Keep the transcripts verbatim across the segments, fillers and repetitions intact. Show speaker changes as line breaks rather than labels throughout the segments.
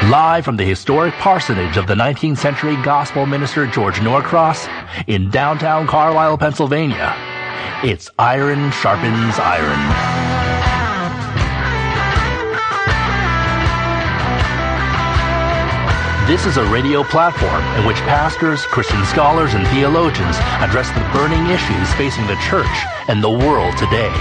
Live from the historic parsonage of the nineteenth century gospel minister George Norcross in downtown Carlisle, Pennsylvania, it's Iron Sharpens Iron. This is a radio platform in which pastors, Christian scholars, and theologians address the burning issues facing the church and the world today.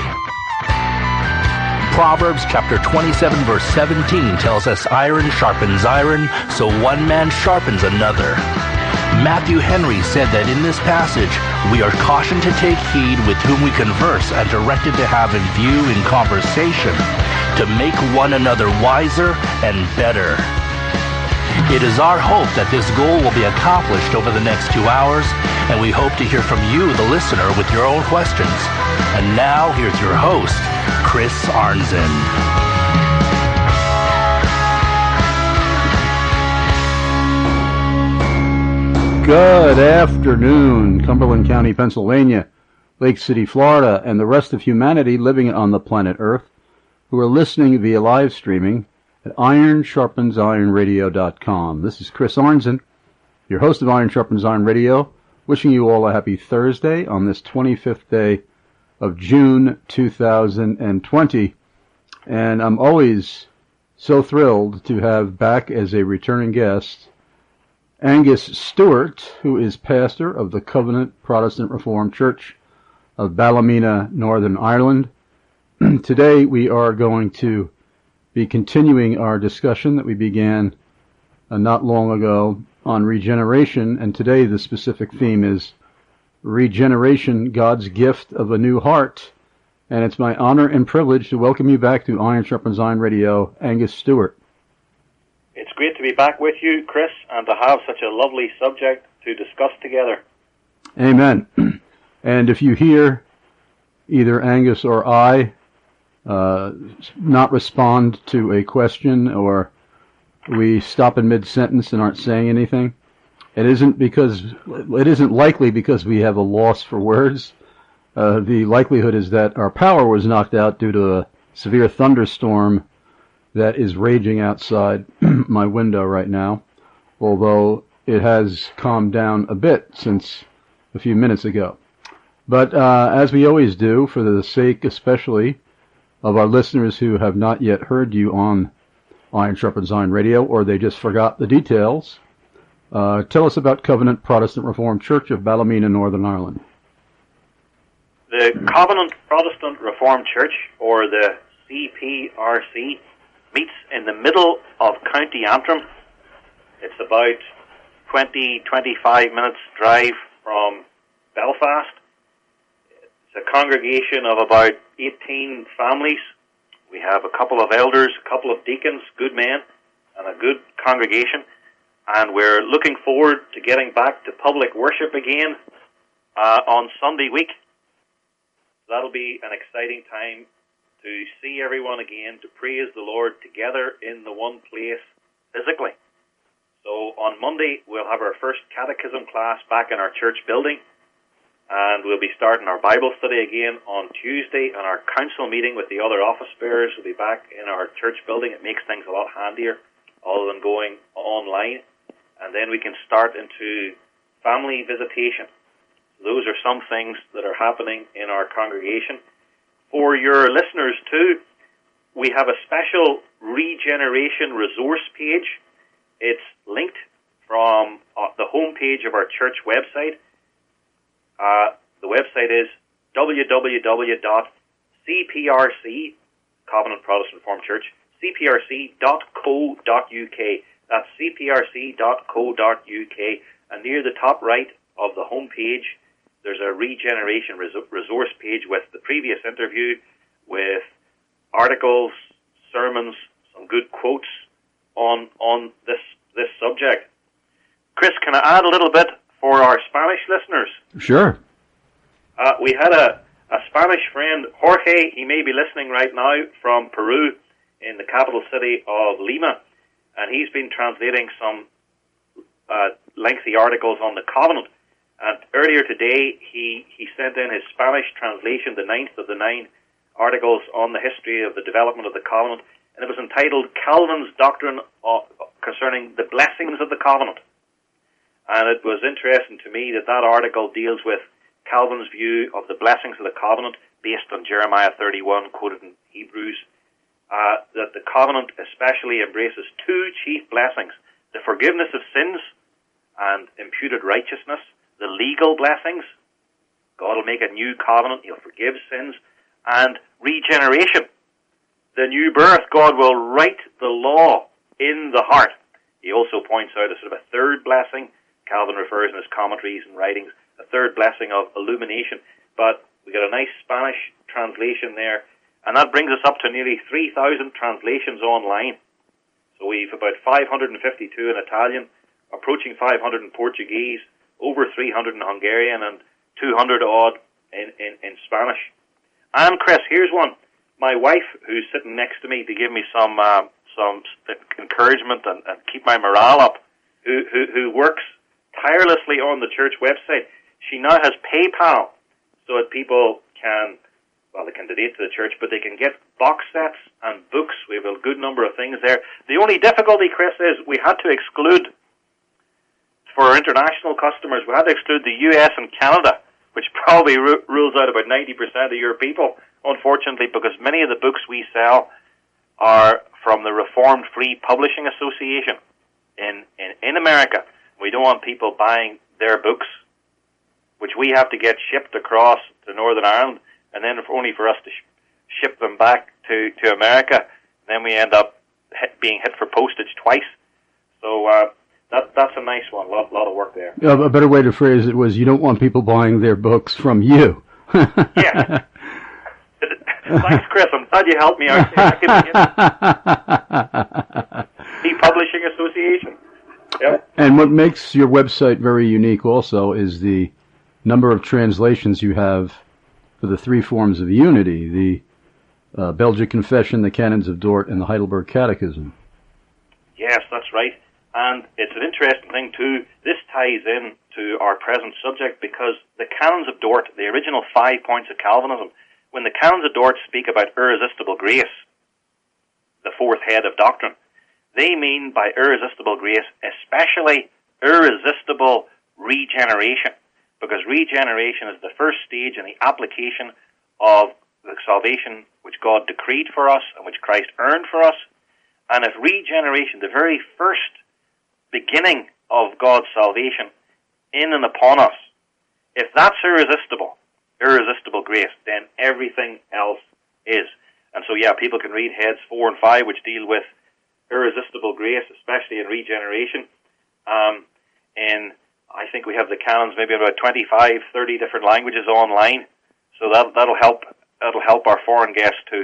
Proverbs chapter twenty-seven verse seventeen tells us iron sharpens iron, so one man sharpens another. Matthew Henry said that in this passage, we are cautioned to take heed with whom we converse and directed to have in view in conversation to make one another wiser and better. It is our hope that this goal will be accomplished over the next two hours, and we hope to hear from you, the listener, with your own questions. And now, here's your host, Chris Arnzen.
Good afternoon, Cumberland County, Pennsylvania, Lake City, Florida, and the rest of humanity living on the planet Earth who are listening via live streaming at iron sharpens iron radio dot com. This is Chris Arnzen, your host of Iron Sharpens Iron Radio, wishing you all a happy Thursday on this twenty-fifth day of June two thousand twenty. And I'm always so thrilled to have back as a returning guest Angus Stewart, who is pastor of the Covenant Protestant Reformed Church of Ballymena, Northern Ireland. Today we are going to be continuing our discussion that we began uh, not long ago on regeneration, and today the specific theme is regeneration, God's gift of a new heart. And it's my honor and privilege to welcome you back to Iron Sharpens Iron Radio, Angus Stewart.
It's great to be back with you, Chris, and to have such a lovely subject to discuss together.
Amen. And if you hear either Angus or I uh, not respond to a question, or we stop in mid-sentence and aren't saying anything, it isn't because it isn't likely because we have a loss for words. Uh, the likelihood is that our power was knocked out due to a severe thunderstorm that is raging outside my window right now, although it has calmed down a bit since a few minutes ago. But uh, as we always do, for the sake especially of our listeners who have not yet heard you on Iron Sharpens Iron Radio, or they just forgot the details, uh, tell us about Covenant Protestant Reformed Church of Ballymena, Northern Ireland.
The Covenant Protestant Reformed Church, or the C P R C, meets in the middle of County Antrim. It's about twenty, twenty-five minutes drive from Belfast. It's a congregation of about eighteen families. We have a couple of elders, a couple of deacons, good men, and a good congregation. And we're looking forward to getting back to public worship again uh, on Sunday week. That'll be an exciting time to see everyone again, to praise the Lord together in the one place physically. So on Monday, we'll have our first catechism class back in our church building, and we'll be starting our Bible study again on Tuesday, and our council meeting with the other office bearers will be back in our church building. It makes things a lot handier other than going online. And then we can start into family visitation. Those are some things that are happening in our congregation. For your listeners too, we have a special regeneration resource page. It's linked from uh, the homepage of our church website. Uh, the website is w w w dot c p r c, Covenant Protestant Reformed Church, c p r c dot co dot u k. That's c p r c dot co dot u k. And near the top right of the homepage, there's a regeneration resource page with the previous interview, with articles, sermons, some good quotes on on this this subject. Chris, can I add a little bit for our Spanish listeners?
Sure.
Uh, we had a, a Spanish friend, Jorge. He may be listening right now from Peru, in the capital city of Lima, and he's been translating some uh, lengthy articles on the Covenant. And earlier today, he, he sent in his Spanish translation, the ninth of the nine articles on the history of the development of the Covenant, and it was entitled Calvin's Doctrine of, concerning the blessings of the covenant. And it was interesting to me that that article deals with Calvin's view of the blessings of the covenant based on Jeremiah thirty-one, quoted in Hebrews, uh, that the covenant especially embraces two chief blessings: the forgiveness of sins and imputed righteousness, the legal blessings. God will make a new covenant, he'll forgive sins, and regeneration. The new birth, God will write the law in the heart. He also points out a sort of a third blessing. Calvin refers in his commentaries and writings, a third blessing of illumination. But we got a nice Spanish translation there, and that brings us up to nearly three thousand translations online. So we've about five hundred fifty-two in Italian, approaching five hundred in Portuguese, over three hundred in Hungarian, and two hundred odd in, in, in Spanish. And Chris, here's one. My wife, who's sitting next to me to give me some uh, some encouragement and, and keep my morale up, who, who who works tirelessly on the church website. She now has PayPal, so that people can, well, they can donate to the church, but they can get box sets and books. We have a good number of things there. The only difficulty, Chris, is we had to exclude, for our international customers, we had to exclude the U S and Canada, which probably ru- rules out about ninety percent of your people, unfortunately, because many of the books we sell are from the Reformed Free Publishing Association in, in, in America. We don't want people buying their books, which we have to get shipped across to Northern Ireland, and then for only for us to sh- ship them back to, to America. Then we end up hit, being hit for postage twice. So uh, that that's a nice one. A lot, lot of work there.
Yeah, a better way to phrase it was, you don't want people buying their books from you.
Yeah. Thanks, Chris. I'm glad you helped me out. The Publishing Association. Yep.
And what makes your website very unique also is the number of translations you have for the three forms of unity, the uh, Belgic Confession, the Canons of Dort, and the Heidelberg Catechism.
Yes, that's right. And it's an interesting thing, too. This ties in to our present subject because the Canons of Dort, the original five points of Calvinism, when the Canons of Dort speak about irresistible grace, the fourth head of doctrine, they mean by irresistible grace especially irresistible regeneration, because regeneration is the first stage in the application of the salvation which God decreed for us and which Christ earned for us. And if regeneration, the very first beginning of God's salvation in and upon us, if that's irresistible, irresistible grace, then everything else is. And so, yeah, people can read heads four and five, which deal with irresistible grace, especially in regeneration. Um, and I think we have the canons maybe about twenty-five, thirty different languages online. So that, that'll help, that'll help our foreign guests too.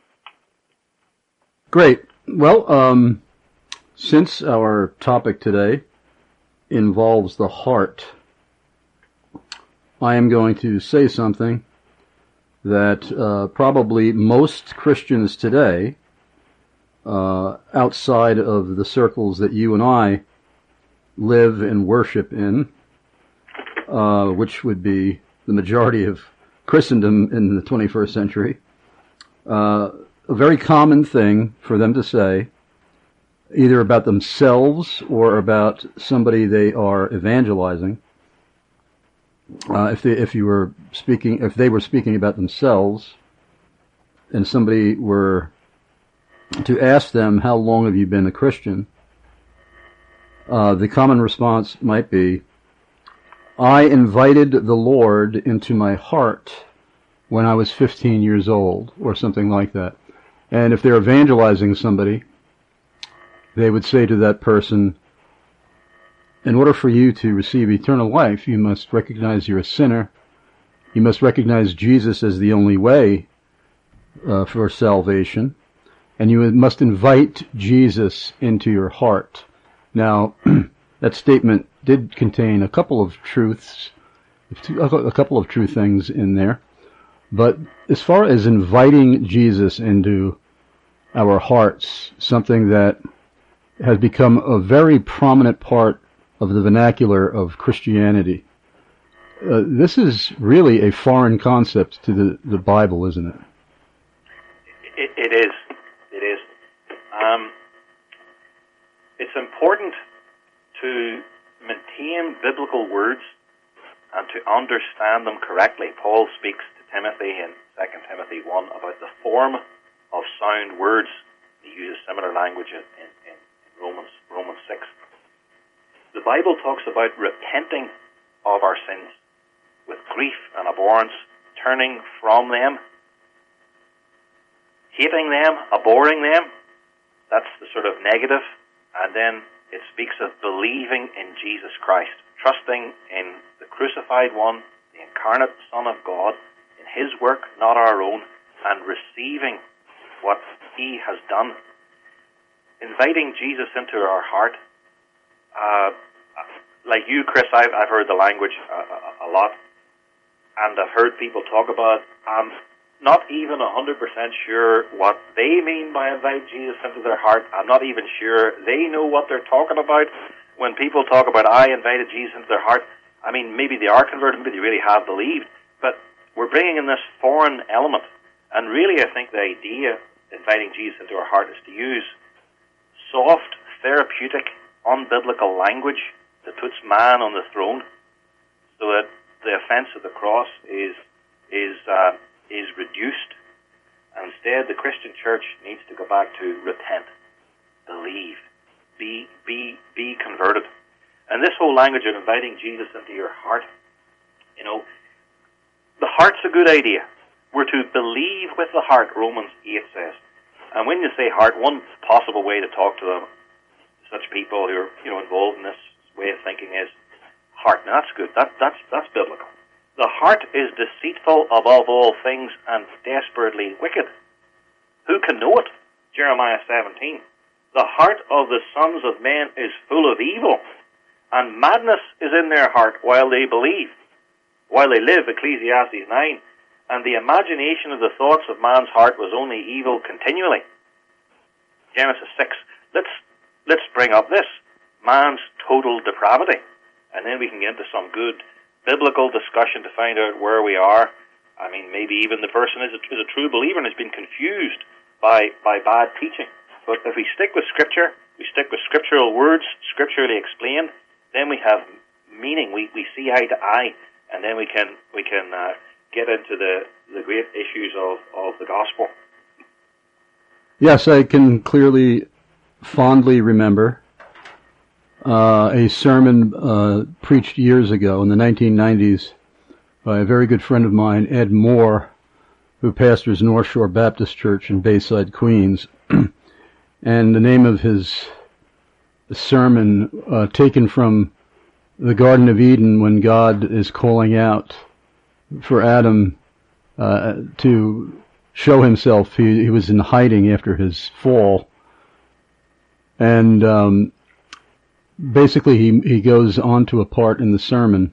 Great. Well, um, since our topic today involves the heart, I am going to say something that uh, probably most Christians today, uh, outside of the circles that you and I live and worship in, uh, which would be the majority of Christendom in the twenty-first century, uh, a very common thing for them to say, either about themselves or about somebody they are evangelizing. Uh, if they, if you were speaking, if they were speaking about themselves, and somebody were to ask them, "How long have you been a Christian?" Uh, the common response might be, "I invited the Lord into my heart when I was fifteen years old," or something like that. And if they're evangelizing somebody, they would say to that person, "In order for you to receive eternal life, you must recognize you're a sinner. You must recognize Jesus as the only way uh, for salvation. And you must invite Jesus into your heart." Now, that statement did contain a couple of truths, a couple of true things in there. But as far as inviting Jesus into our hearts, something that has become a very prominent part of the vernacular of Christianity, uh, this is really a foreign concept to the, the Bible, isn't it?
It, it is. It is. Um, it's important to maintain biblical words and to understand them correctly. Paul speaks to Timothy in Second Timothy one about the form of sound words. He uses similar language in, in, in Romans, Romans six. The Bible talks about repenting of our sins with grief and abhorrence, turning from them, hating them, abhorring them. That's the sort of negative. And then it speaks of believing in Jesus Christ, trusting in the crucified one, the incarnate Son of God, in his work, not our own, and receiving what he has done. Inviting Jesus into our heart. Uh, like you, Chris, I've, I've heard the language a, a, a lot, and I've heard people talk about it. I'm not even one hundred percent sure what they mean by invite Jesus into their heart. I'm not even sure they know what they're talking about. When people talk about, I invited Jesus into their heart, I mean, maybe they are converted, maybe they really have believed, but we're bringing in this foreign element. And really, I think the idea inviting Jesus into our heart is to use soft, therapeutic, unbiblical language that puts man on the throne, so that the offense of the cross is is uh, is reduced. And instead, the Christian church needs to go back to repent, believe, be be be converted. And this whole language of inviting Jesus into your heart, you know, the heart's a good idea. We're to believe with the heart, Romans eight says. And when you say heart, one possible way to talk to them, such people who are, you know, involved in this way of thinking, is heart. Now that's good. That, that's that's biblical. The heart is deceitful above all things and desperately wicked. Who can know it? Jeremiah seventeen. The heart of the sons of men is full of evil, and madness is in their heart while they believe, while they live, Ecclesiastes nine. And the imagination of the thoughts of man's heart was only evil continually. Genesis six. Let's let's bring up this. Man's total depravity. And then we can get into some good biblical discussion to find out where we are. I mean, maybe even the person is a, is a true believer and has been confused by, by bad teaching. But if we stick with Scripture, we stick with scriptural words, scripturally explained, then we have meaning. We we see eye to eye, and then we can we can uh, get into the, the great issues of, of the gospel.
Yes, I can clearly, fondly remember uh, a sermon uh, preached years ago in the nineteen nineties by a very good friend of mine, Ed Moore, who pastors North Shore Baptist Church in Bayside, Queens. And the name of his sermon, uh, taken from the Garden of Eden, when God is calling out for Adam uh, to show himself. He, he was in hiding after his fall. And um, basically he, he goes on to a part in the sermon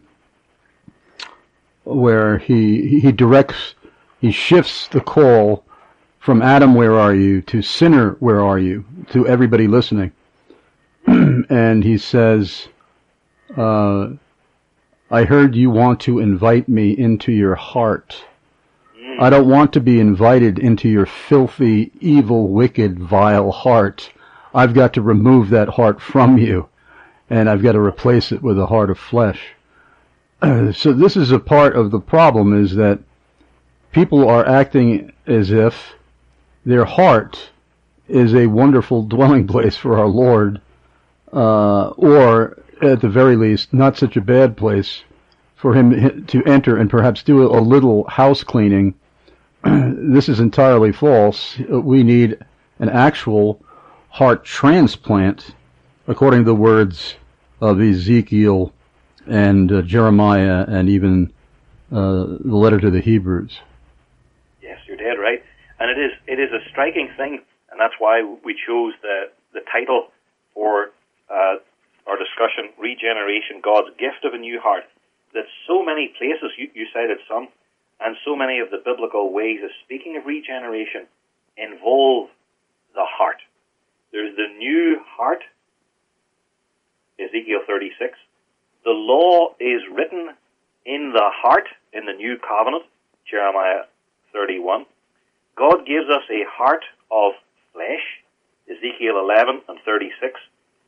where he he directs, he shifts the call from Adam, where are you, to sinner, where are you, to everybody listening. And he says, uh, I heard you want to invite me into your heart. I don't want to be invited into your filthy, evil, wicked, vile heart. I've got to remove that heart from you, and I've got to replace it with a heart of flesh. So this is a part of the problem, is that people are acting as if their heart is a wonderful dwelling place for our Lord, uh, or at the very least, not such a bad place for him to enter and perhaps do a little house cleaning. This is entirely false. We need an actual heart transplant, according to the words of Ezekiel and uh, Jeremiah and even uh, the letter to the Hebrews.
Yes, you're dead right. And it is it is a striking thing, and that's why we chose the, the title for uh, our discussion, Regeneration, God's Gift of a New Heart. That so many places, you, you cited some, and so many of the biblical ways of speaking of regeneration involve the heart. There's the new heart, Ezekiel thirty-six. The law is written in the heart, in the new covenant, Jeremiah thirty-one. God gives us a heart of flesh, Ezekiel eleven and thirty-six.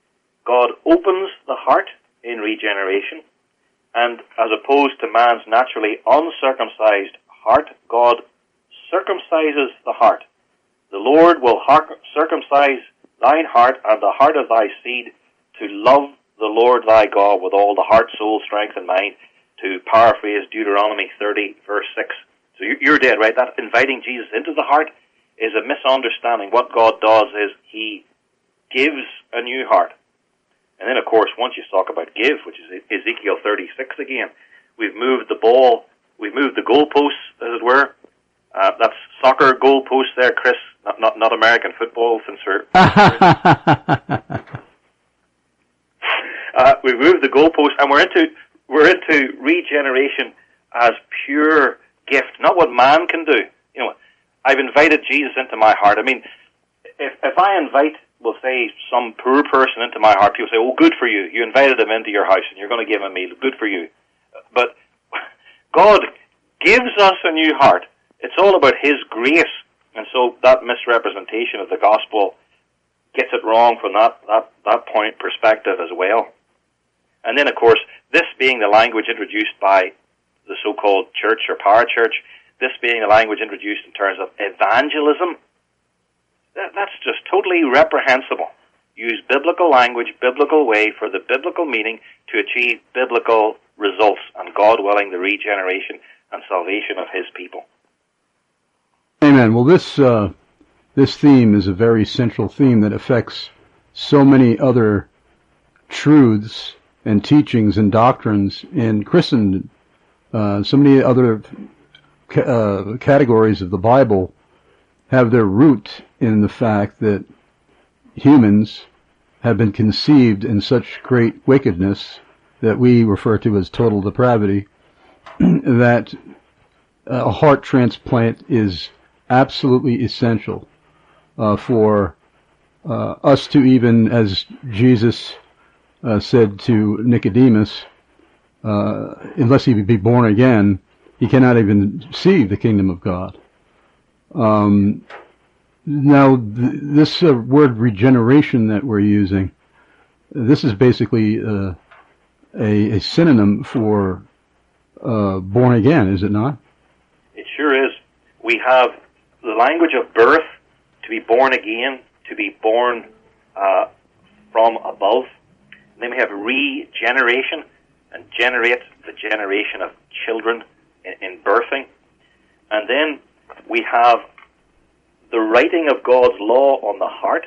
God opens the heart in regeneration, and as opposed to man's naturally uncircumcised heart, God circumcises the heart. The Lord will circumcise thine heart and the heart of thy seed to love the Lord thy God with all the heart, soul, strength, and mind, to paraphrase Deuteronomy thirty, verse six. So you're dead right. That inviting Jesus into the heart is a misunderstanding. What God does is he gives a new heart. And then, of course, once you talk about give, which is Ezekiel thirty-six again, we've moved the ball, we've moved the goalposts, as it were. Uh, that's soccer goalposts there, Chris, not not, not American football, since we're... uh, we've moved the goalposts, and we're into we're into regeneration as pure gift, not what man can do. You know, I've invited Jesus into my heart. I mean, if if I invite, we'll say, some poor person into my heart, people say, oh, good for you. You invited him into your house and you're going to give him a meal. Good for you. But God gives us a new heart. It's all about his grace. And so that misrepresentation of the gospel gets it wrong from that, that, that point perspective as well. And then, of course, this being the language introduced by the so-called church or parachurch, this being the language introduced in terms of evangelism, that, that's just totally reprehensible. Use biblical language, biblical way for the biblical meaning to achieve biblical results, and God willing, the regeneration and salvation of his people.
Amen. Well, this uh, this theme is a very central theme that affects so many other truths and teachings and doctrines in Christendom. Uh, so many other ca- uh, categories of the Bible have their root in the fact that humans have been conceived in such great wickedness that we refer to as total depravity, that a heart transplant is absolutely essential uh, for uh, us to even, as Jesus uh, said to Nicodemus, uh, unless he be born again, he cannot even see the kingdom of God. Um, now, th- this uh, word regeneration that we're using, this is basically uh, a, a synonym for uh, born again, is it not?
It sure is. We have the language of birth, to be born again, to be born uh, from above. And then we have regeneration, and generate, the generation of children in, in birthing. And then we have the writing of God's law on the heart.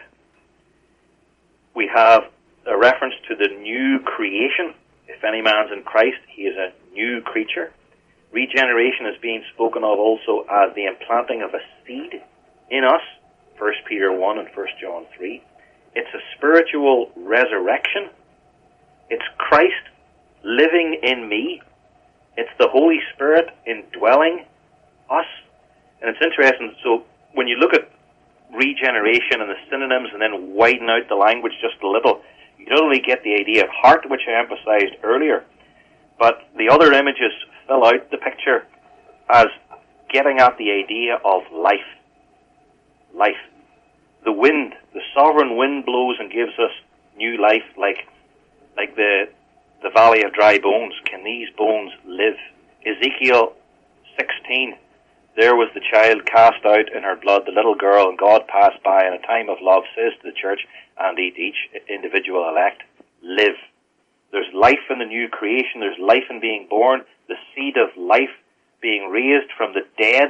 We have a reference to the new creation. If any man's in Christ, he is a new creature. Regeneration is being spoken of also as the implanting of a seed in us, First Peter one and First John three. It's a spiritual resurrection. It's Christ living in me. It's the Holy Spirit indwelling us. And it's interesting, so when you look at regeneration and the synonyms and then widen out the language just a little, you not only get the idea of heart, which I emphasized earlier, but the other images fill out the picture as getting at the idea of life. Life. The wind, the sovereign wind blows and gives us new life, like like the the valley of dry bones. Can these bones live? Ezekiel sixteen, there was the child cast out in her blood, the little girl, and God passed by in a time of love, says to the church, and each individual elect, live. There's life in the new creation. There's life in being born. The seed of life being raised from the dead.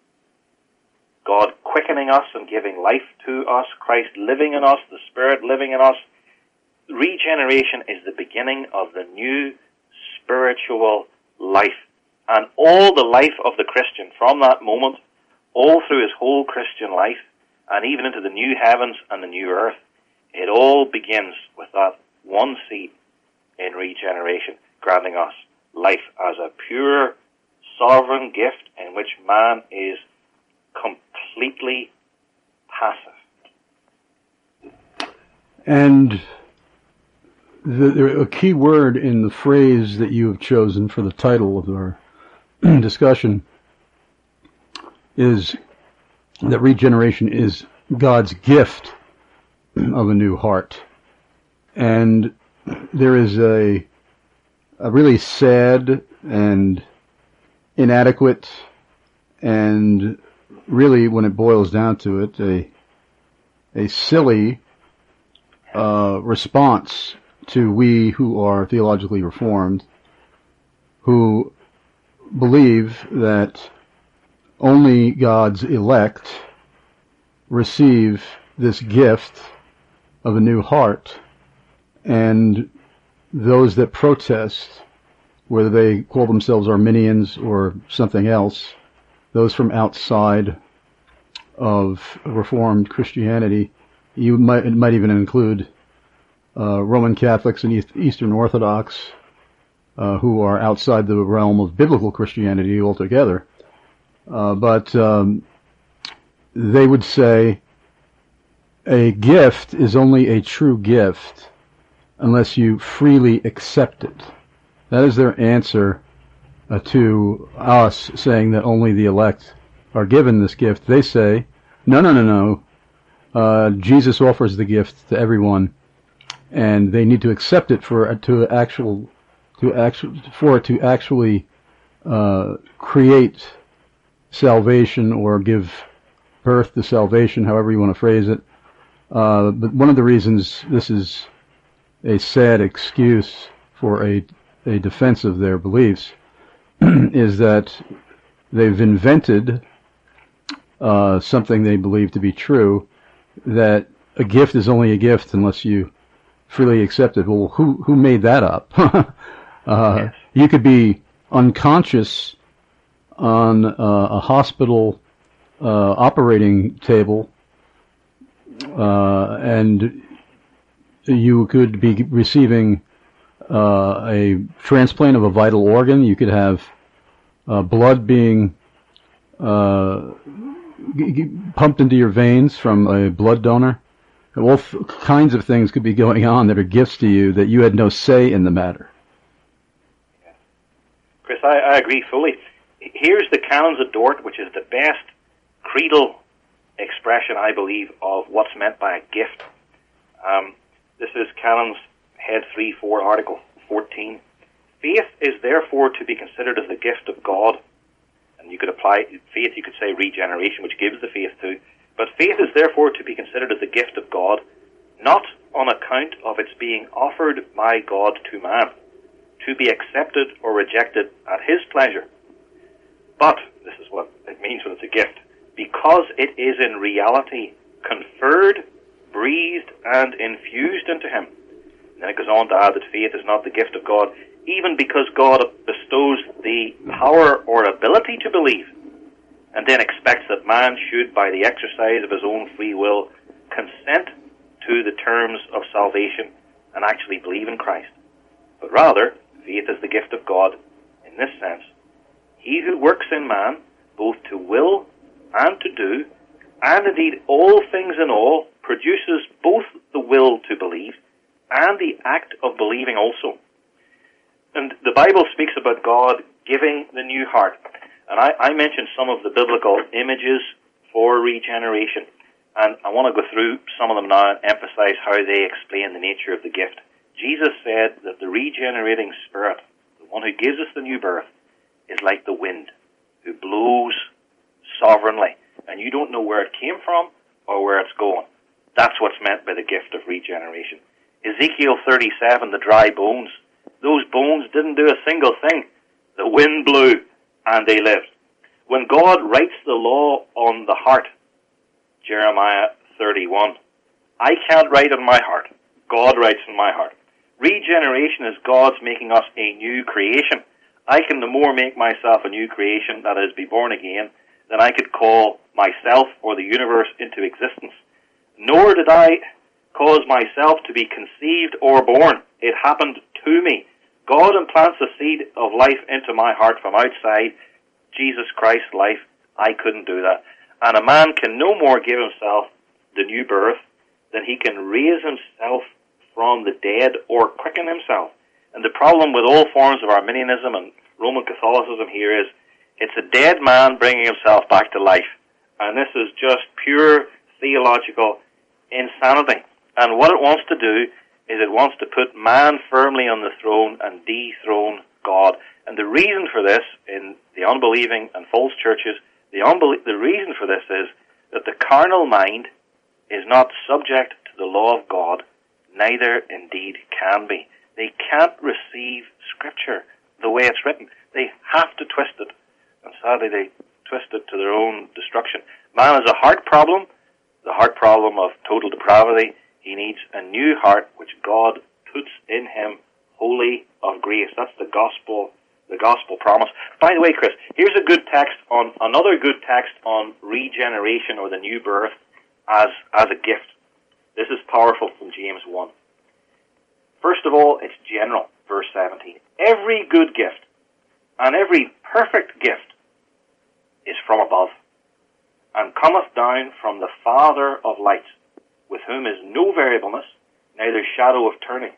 God quickening us and giving life to us. Christ living in us. The Spirit living in us. Regeneration is the beginning of the new spiritual life. And all the life of the Christian from that moment, all through his whole Christian life, and even into the new heavens and the new earth, it all begins with that one seed in regeneration, granting us life as a pure, sovereign gift in which man is completely passive.
And the, the, a key word in the phrase that you have chosen for the title of our discussion is that regeneration is God's gift of a new heart. And there is a, a really sad and inadequate and really, when it boils down to it, a a silly uh, response to we who are theologically reformed, who believe that only God's elect receive this gift of a new heart, and those that protest, whether they call themselves Arminians or something else, those from outside of Reformed Christianity, you might, it might even include uh, Roman Catholics and East, Eastern Orthodox, uh, who are outside the realm of biblical Christianity altogether. Uh, but um, they would say a gift is only a true gift unless you freely accept it. That is their answer uh, to us saying that only the elect are given this gift. They say, no, no, no, no. Uh, Jesus offers the gift to everyone, and they need to accept it for to actual to actual for it to actually uh, create salvation or give birth to salvation, however you want to phrase it. Uh, but one of the reasons this is a sad excuse for a a defense of their beliefs is that they've invented uh, something they believe to be true, that a gift is only a gift unless you freely accept it. Well, who who made that up? uh,
yes.
You could be unconscious on uh, a hospital uh, operating table, uh, and you could be receiving uh, a transplant of a vital organ. You could have uh, blood being uh, g- g- pumped into your veins from a blood donor. All f- kinds of things could be going on that are gifts to you that you had no say in the matter.
Chris, I, I agree fully. Here's the Canons of Dort, which is the best creedal expression, I believe, of what's meant by a gift. Um, this is Canons Head three four, Article fourteen. Faith is therefore to be considered as the gift of God. And you could apply faith, you could say regeneration, which gives the faith to. But faith is therefore to be considered as the gift of God, not on account of its being offered by God to man, to be accepted or rejected at his pleasure. But, this is what it means when it's a gift, because it is in reality conferred, breathed, and infused into him. And then it goes on to add that faith is not the gift of God, even because God bestows the power or ability to believe, and then expects that man should, by the exercise of his own free will, consent to the terms of salvation and actually believe in Christ. But rather, faith is the gift of God in this sense. He who works in man, both to will and to do, and indeed all things in all, produces both the will to believe and the act of believing also. And the Bible speaks about God giving the new heart. And I, I mentioned some of the biblical images for regeneration. And I want to go through some of them now and emphasize how they explain the nature of the gift. Jesus said that the regenerating Spirit, the one who gives us the new birth, is like the wind, who blows sovereignly. And you don't know where it came from or where it's going. That's what's meant by the gift of regeneration. Ezekiel thirty-seven, the dry bones. Those bones didn't do a single thing. The wind blew and they lived. When God writes the law on the heart, Jeremiah thirty-one, I can't write on my heart. God writes on my heart. Regeneration is God's making us a new creation. I can no more make myself a new creation, that is, be born again, than I could call myself or the universe into existence. Nor did I cause myself to be conceived or born. It happened to me. God implants the seed of life into my heart from outside Jesus Christ's life. I couldn't do that. And a man can no more give himself the new birth than he can raise himself from the dead or quicken himself. And the problem with all forms of Arminianism and Roman Catholicism here is it's a dead man bringing himself back to life. And this is just pure theological insanity. And what it wants to do is it wants to put man firmly on the throne and dethrone God. And the reason for this in the unbelieving and false churches, the, unbelie- the reason for this is that the carnal mind is not subject to the law of God, neither indeed can be. They can't receive Scripture the way it's written. They have to twist it, and sadly they twist it to their own destruction. Man has a heart problem, the heart problem of total depravity. He needs a new heart which God puts in him, holy of grace. That's the gospel, the gospel promise. By the way, Chris, here's a good text on another good text on regeneration or the new birth as as a gift. This is powerful from James one. First of all, it's general, verse seventeen. Every good gift and every perfect gift is from above, and cometh down from the Father of lights, with whom is no variableness, neither shadow of turning.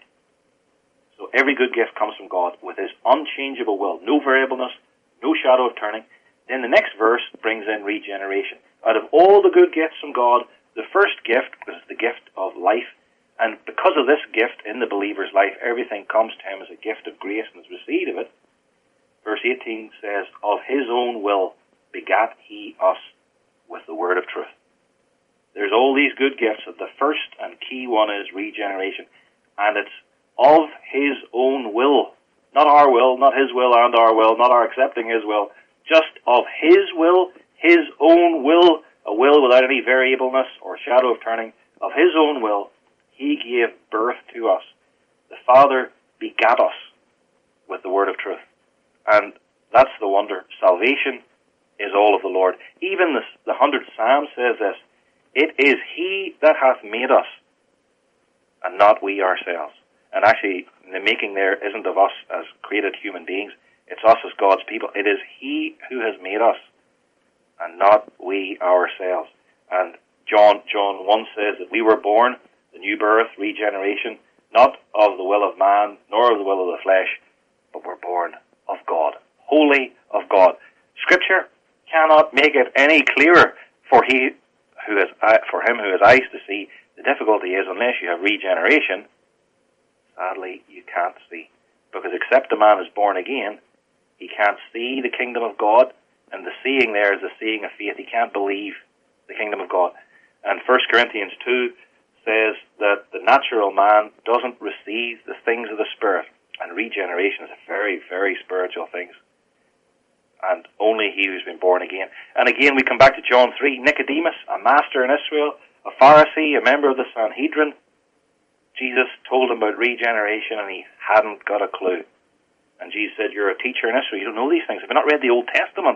So every good gift comes from God with his unchangeable will. No variableness, no shadow of turning. Then the next verse brings in regeneration. Out of all the good gifts from God, the first gift was the gift of life. And because of this gift in the believer's life, everything comes to him as a gift of grace and is received of it. Verse eighteen says, of his own will begat he us with the word of truth. There's all these good gifts, but the first and key one is regeneration. And it's of his own will. Not our will, not his will and our will, not our accepting his will. Just of his will, his own will, a will without any variableness or shadow of turning. Of his own will, he gave birth to us. The Father begat us with the word of truth. And that's the wonder. Salvation is all of the Lord. Even the, the hundredth Psalm says this, it is he that hath made us, and not we ourselves. And actually, the making there isn't of us as created human beings. It's us as God's people. It is he who has made us, and not we ourselves. And John John one says that we were born, the new birth, regeneration, not of the will of man, nor of the will of the flesh, but we're born of God, wholly of God. Scripture cannot make it any clearer for he who has for him who has eyes to see. The difficulty is, unless you have regeneration, sadly you can't see, because except a man is born again, he can't see the kingdom of God, and the seeing there is the seeing of faith. He can't believe the kingdom of God. And First Corinthians two says that the natural man doesn't receive the things of the Spirit, and regeneration is a very, very spiritual thing. And only he who's been born again. And again, we come back to John three. Nicodemus, a master in Israel, a Pharisee, a member of the Sanhedrin. Jesus told him about regeneration, and he hadn't got a clue. And Jesus said, you're a teacher in Israel. You don't know these things. Have you not read the Old Testament?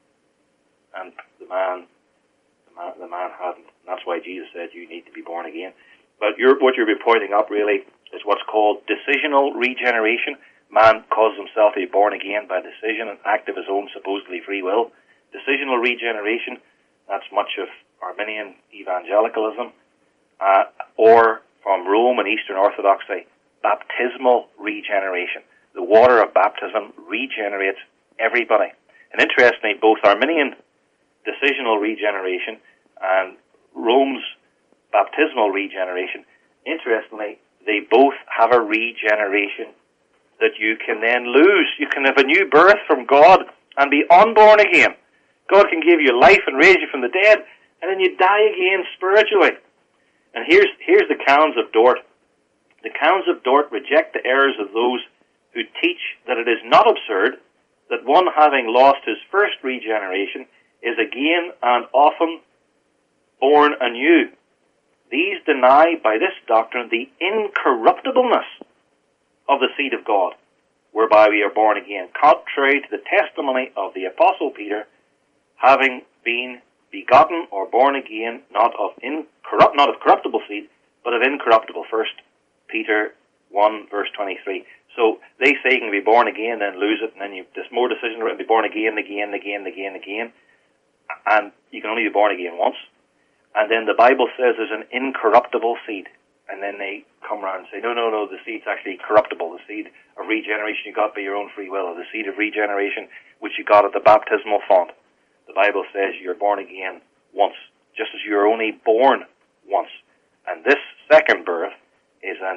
And the man, the man, the man hadn't. And that's why Jesus said, you need to be born again. But you're, what you're pointing up, really, is what's called decisional regeneration. Man causes himself to be born again by decision and act of his own supposedly free will. Decisional regeneration, that's much of Arminian evangelicalism, uh, or from Rome and Eastern Orthodoxy, baptismal regeneration. The water of baptism regenerates everybody. And interestingly, both Arminian decisional regeneration and Rome's baptismal regeneration, interestingly, they both have a regeneration that you can then lose. You can have a new birth from God and be unborn again. God can give you life and raise you from the dead, and then you die again spiritually. And here's here's the Counts of Dort. The Counts of Dort reject the errors of those who teach that it is not absurd that one having lost his first regeneration is again and often born anew. These deny by this doctrine the incorruptibleness of the seed of God, whereby we are born again, contrary to the testimony of the Apostle Peter, having been begotten or born again, not of incorrupt, not of corruptible seed, but of incorruptible. First Peter one verse twenty-three. So they say you can be born again, then lose it, and then you, there's more decision to be born again, again, again, again, again, and you can only be born again once. And then the Bible says there's an incorruptible seed. And then they come around and say, no, no, no, the seed's actually corruptible. The seed of regeneration you got by your own free will, or the seed of regeneration which you got at the baptismal font. The Bible says you're born again once, just as you're only born once. And this second birth is an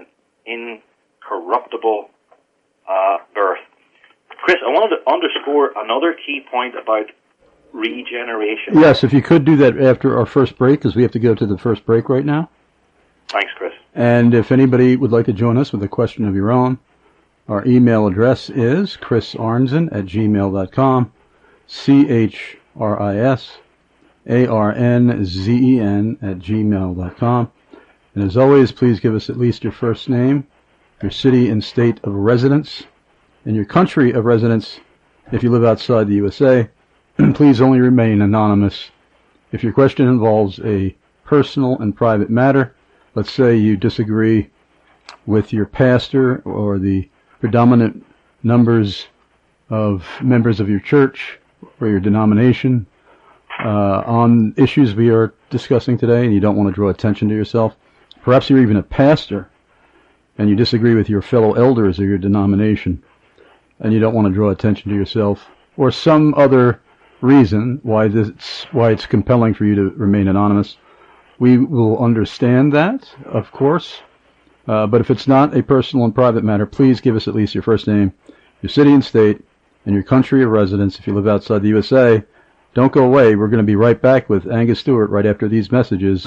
incorruptible uh, birth. Chris, I wanted to underscore another key point about regeneration.
Yes, if you could do that after our first break, because we have to go to the first break right now.
Thanks, Chris.
And if anybody would like to join us with a question of your own, our email address is chris arnzen at gmail dot com, C H R I S A R N Z E N at gmail dot com. And as always, please give us at least your first name, your city and state of residence, and your country of residence if you live outside the U S A. Please only remain anonymous. If your question involves a personal and private matter, let's say you disagree with your pastor or the predominant numbers of members of your church or your denomination uh, on issues we are discussing today, and you don't want to draw attention to yourself. Perhaps you're even a pastor and you disagree with your fellow elders or your denomination, and you don't want to draw attention to yourself, or some other reason why this why it's compelling for you to remain anonymous. We will understand that, of course, uh, but if it's not a personal and private matter, please give us at least your first name, your city and state, and your country of residence if you live outside the U S A. Don't go away. We're going to be right back with Angus Stewart right after these messages.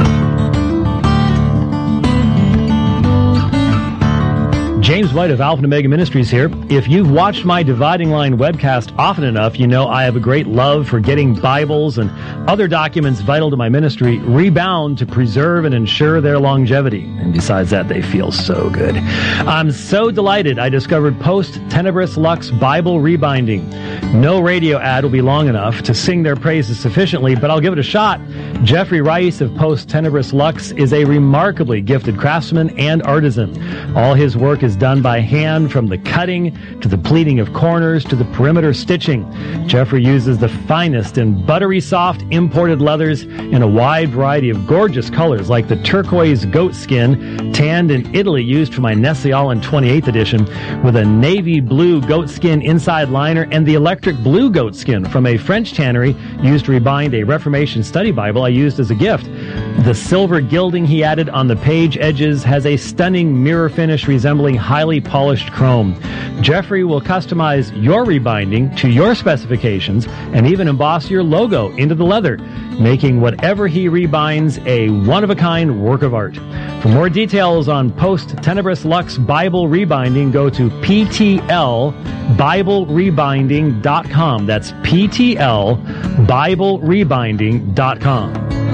James White of Alpha and Omega Ministries here. If you've watched my Dividing Line webcast often enough, you know I have a great love for getting Bibles and other documents vital to my ministry rebound to preserve and ensure their longevity. And besides that, they feel so good. I'm so delighted I discovered Post Tenebris Lux Bible Rebinding. No radio ad will be long enough to sing their praises sufficiently, but I'll give it a shot. Jeffrey Rice of Post Tenebris Lux is a remarkably gifted craftsman and artisan. All his work is done by hand, from the cutting to the pleating of corners to the perimeter stitching. Jeffrey uses the finest and buttery soft imported leathers in a wide variety of gorgeous colors, like the turquoise goat skin tanned in Italy used for my Nestle-Aland twenty-eighth edition, with a navy blue goat skin inside liner, and the electric blue goat skin from a French tannery used to rebind a Reformation study Bible I used as a gift. The silver gilding he added on the page edges has a stunning mirror finish resembling highly polished chrome. Jeffrey will customize your rebinding to your specifications and even emboss your logo into the leather, making whatever he rebinds a one-of-a-kind work of art. For more details on Post Tenebris Lux Bible Rebinding, go to P T L Bible Rebinding dot com. That's P T L Bible Rebinding dot com.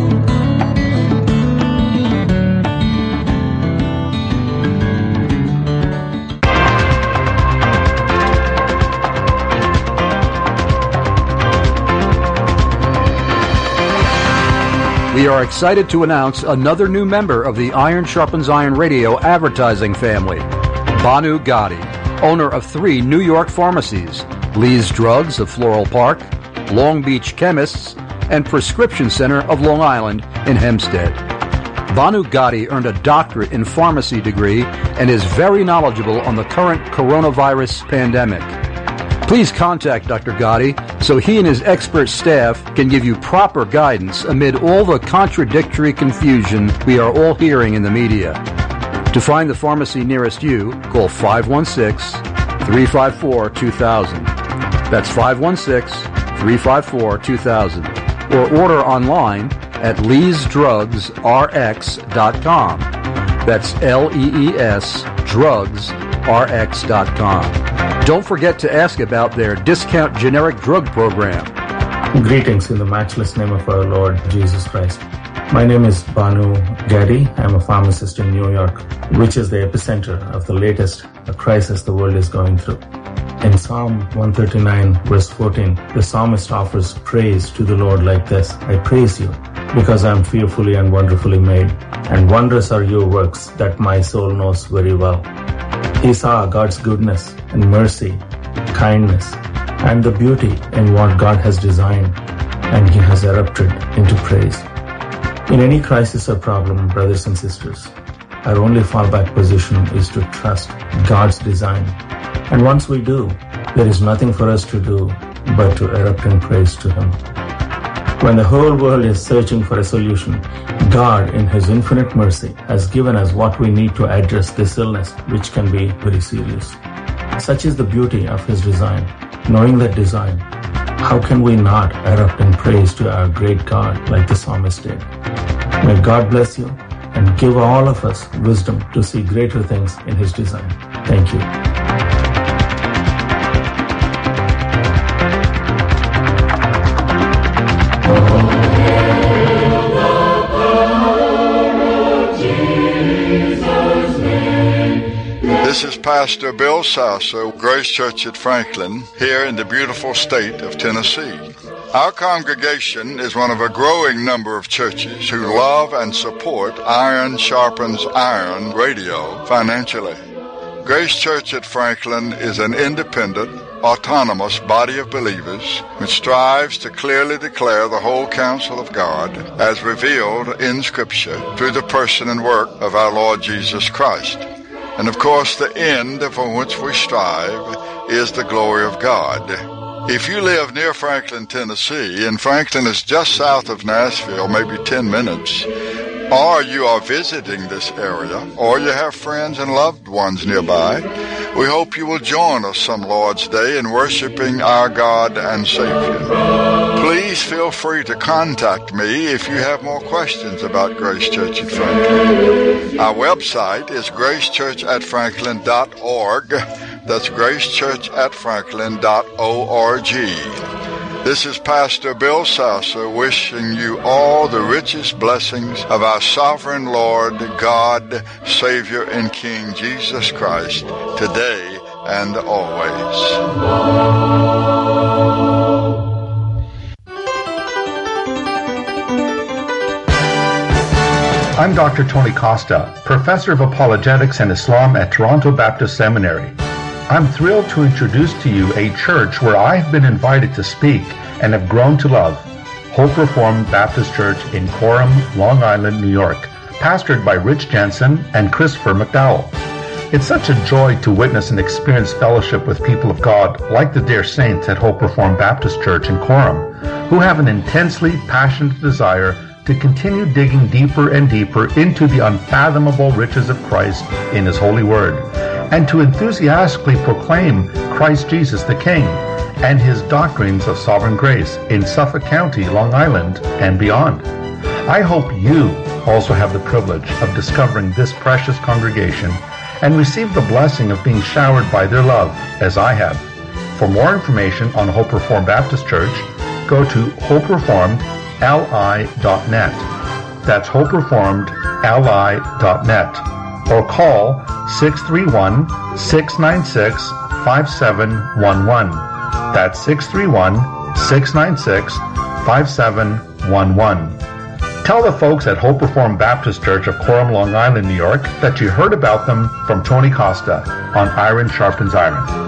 We are excited to announce another new member of the Iron Sharpens Iron Radio advertising family, Banu Gotti, owner of three New York pharmacies, Lee's Drugs of Floral Park, Long Beach Chemists, and Prescription Center of Long Island in Hempstead. Banu Gotti earned a doctorate in pharmacy degree and is very knowledgeable on the current coronavirus pandemic. Please contact Doctor Gotti so he and his expert staff can give you proper guidance amid all the contradictory confusion we are all hearing in the media. To find the pharmacy nearest you, call five one six, three five four, two thousand. That's five one six, three five four, two thousand. Or order online at lees drugs r x dot com. That's L E E S drugs r x dot com. Don't forget to ask about their discount generic drug program.
Greetings in the matchless name of our Lord Jesus Christ. My name is Banu Gotti. I'm a pharmacist in New York, which is the epicenter of the latest crisis the world is going through. In Psalm one thirty-nine, verse fourteen, the psalmist offers praise to the Lord like this: I praise you because I am fearfully and wonderfully made, and wondrous are your works that my soul knows very well. He saw God's goodness and mercy, kindness, and the beauty in what God has designed, and he has erupted into praise. In any crisis or problem, brothers and sisters, our only fallback position is to trust God's design. And once we do, there is nothing for us to do but to erupt in praise to him. When the whole world is searching for a solution, God, in His infinite mercy, has given us what we need to address this illness, which can be very serious. Such is the beauty of His design. Knowing that design, how can we not erupt in praise to our great God like the psalmist did? May God bless you and give all of us wisdom to see greater things in His design. Thank you.
This is Pastor Bill Sasso, Grace Church at Franklin, here in the beautiful state of Tennessee. Our congregation is one of a growing number of churches who love and support Iron Sharpens Iron radio financially. Grace Church at Franklin is an independent, autonomous body of believers which strives to clearly declare the whole counsel of God as revealed in Scripture through the person and work of our Lord Jesus Christ. And of course, the end for which we strive is the glory of God. If you live near Franklin, Tennessee, and Franklin is just south of Nashville, maybe ten minutes, or you are visiting this area, or you have friends and loved ones nearby, we hope you will join us some Lord's Day in worshiping our God and Savior. Please feel free to contact me if you have more questions about Grace Church at Franklin. Our website is grace church at franklin dot org. That's grace church at franklin dot org. This is Pastor Bill Sasso wishing you all the richest blessings of our sovereign Lord, God, Savior, and King Jesus Christ, today and always.
I'm Doctor Tony Costa, Professor of Apologetics and Islam at Toronto Baptist Seminary. I'm thrilled to introduce to you a church where I've been invited to speak and have grown to love, Hope Reformed Baptist Church in Coram, Long Island, New York, pastored by Rich Jensen and Christopher McDowell. It's such a joy to witness and experience fellowship with people of God like the dear saints at Hope Reformed Baptist Church in Coram, who have an intensely passionate desire to continue digging deeper and deeper into the unfathomable riches of Christ in His holy word, and to enthusiastically proclaim Christ Jesus the King and His doctrines of sovereign grace in Suffolk County, Long Island, and beyond. I hope you also have the privilege of discovering this precious congregation and receive the blessing of being showered by their love, as I have. For more information on Hope Reformed Baptist Church, go to hope reformed l i dot net. That's hope reformed l i dot net. Or call six three one, six nine six, five seven one one. That's six three one, six nine six, five seven one one. Tell the folks at Hope Reformed Baptist Church of Coram, Long Island, New York, that you heard about them from Tony Costa on Iron Sharpens Iron.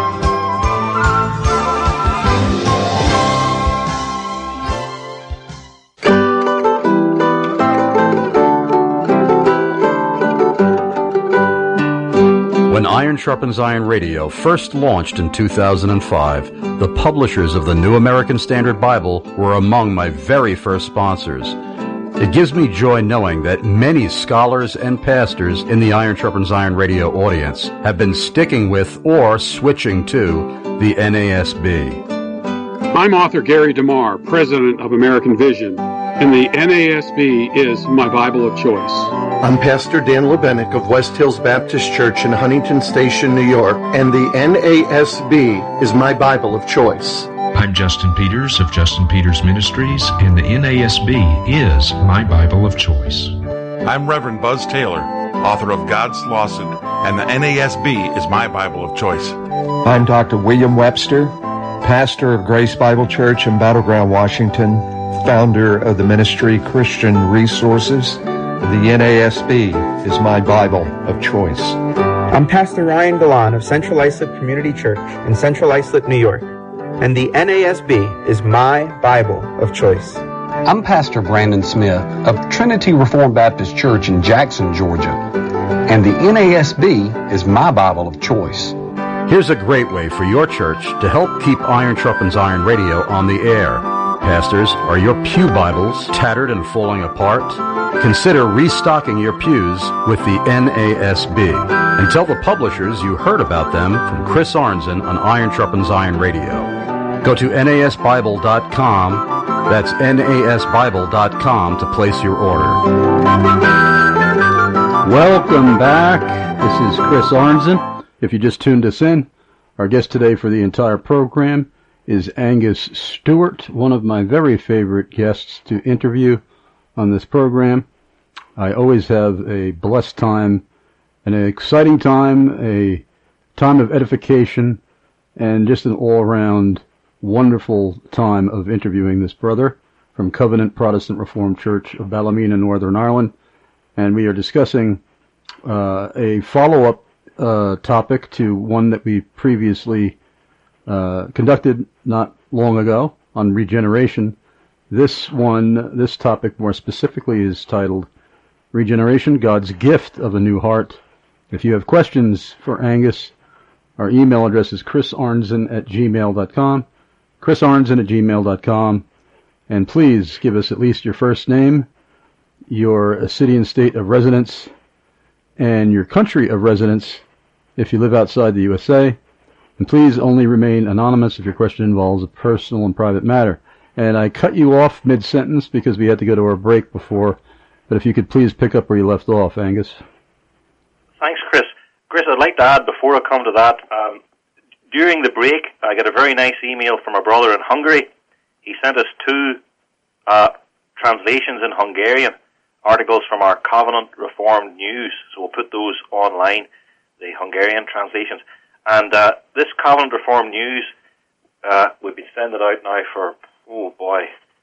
When Iron Sharpens Iron Radio first launched in two thousand five, the publishers of the New American Standard Bible were among my very first sponsors. It gives me joy knowing that many scholars and pastors in the Iron Sharpens Iron Radio audience have been sticking with or switching to the N A S B.
I'm author Gary DeMar, president of American Vision, and the N A S B is my Bible of choice.
I'm Pastor Dan Lebenik of West Hills Baptist Church in Huntington Station, New York, and the N A S B is my Bible of choice.
I'm Justin Peters of Justin Peters Ministries, and the N A S B is my Bible of choice.
I'm Reverend Buzz Taylor, author of God's Lawsuit, and the N A S B is my Bible of choice.
I'm Doctor William Webster, pastor of Grace Bible Church in Battleground, Washington, founder of the ministry Christian Resources. The N A S B is my Bible of choice.
I'm Pastor Ryan Galan of Central Islip Community Church in Central Islip, New York, and the N A S B is my Bible of choice.
I'm Pastor Brandon Smith of Trinity Reformed Baptist Church in Jackson, Georgia, and the N A S B is my Bible of choice.
Here's a great way for your church to help keep Iron Sharpens Iron Radio on the air. pastors, are your pew Bibles tattered and falling apart? Consider restocking your pews with the N A S B. And tell the publishers you heard about them from Chris Arnzen on Iron Sharpens Iron Radio. Go to N A S Bible dot com. That's N A S Bible dot com to place your order. Welcome back. This is Chris Arnzen. If you just tuned us in, our guest today for the entire program is Angus Stewart, one of my very favorite guests to interview on this program. I always have a blessed time, an exciting time, a time of edification, and just an all-around wonderful time of interviewing this brother from Covenant Protestant Reformed Church of Ballymena, Northern Ireland. And we are discussing uh, a follow-up uh, topic to one that we previously uh, conducted not long ago on regeneration. This one, this topic more specifically is titled Regeneration, God's Gift of a New Heart. If you have questions for Angus, our email address is chrisarnzen at gmail dot com, chrisarnzen at gmail dot com, and please give us at least your first name, your city and state of residence, and your country of residence if you live outside the U S A. And please only remain anonymous if your question involves a personal and private matter. And I cut you off mid-sentence because we had to go to our break before, but if you could please pick up where you left off, Angus.
Thanks, Chris. Chris, I'd like to add, before I come to that, um, during the break, I got a very nice email from a brother in Hungary. He sent us two uh, translations in Hungarian, articles from our Covenant Reformed News, so we'll put those online, the Hungarian translations. And uh, this Covenant Reformed News, uh, we've been sending it out now for, oh boy,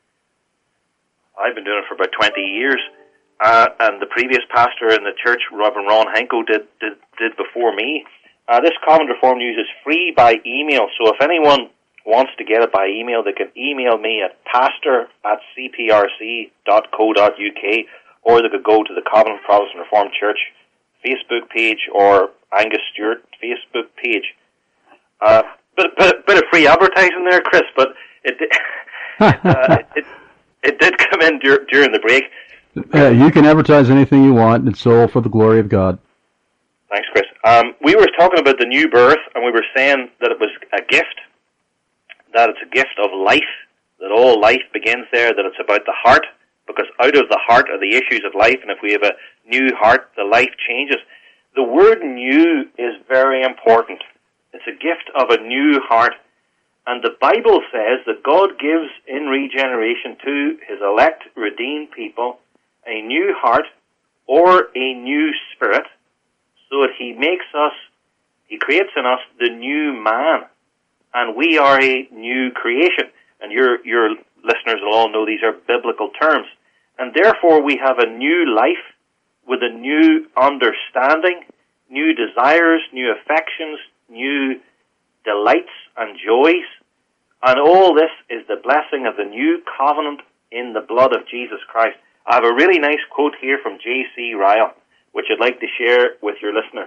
I've been doing it for about twenty years. Uh, and the previous pastor in the church, Reverend Ron Henko, did, did, did before me. Uh, this Covenant Reformed News is free by email, so if anyone wants to get it by email, they can email me at pastor at c p r c dot co dot u k, or they could go to the Covenant Protestant Reformed Church Facebook page or Angus Stewart Facebook page. Uh, bit, bit, bit of free advertising there, Chris, but it it, uh, it, it did come in dur- during the break.
Yeah, you can advertise anything you want. It's all for the glory of God.
Thanks, Chris. Um, we were talking about the new birth, and we were saying that it was a gift, that it's a gift of life, that all life begins there, that it's about the heart, because out of the heart are the issues of life, and if we have a new heart, the life changes. The word new is very important. It's a gift of a new heart. And the Bible says that God gives in regeneration to his elect, redeemed people, a new heart or a new spirit, so that he makes us, he creates in us the new man. And we are a new creation. And your, your listeners will all know these are biblical terms. And therefore we have a new life with a new understanding, new desires, new affections, new delights and joys. And all this is the blessing of the new covenant in the blood of Jesus Christ. I have a really nice quote here from J C Ryle, which I'd like to share with your listeners.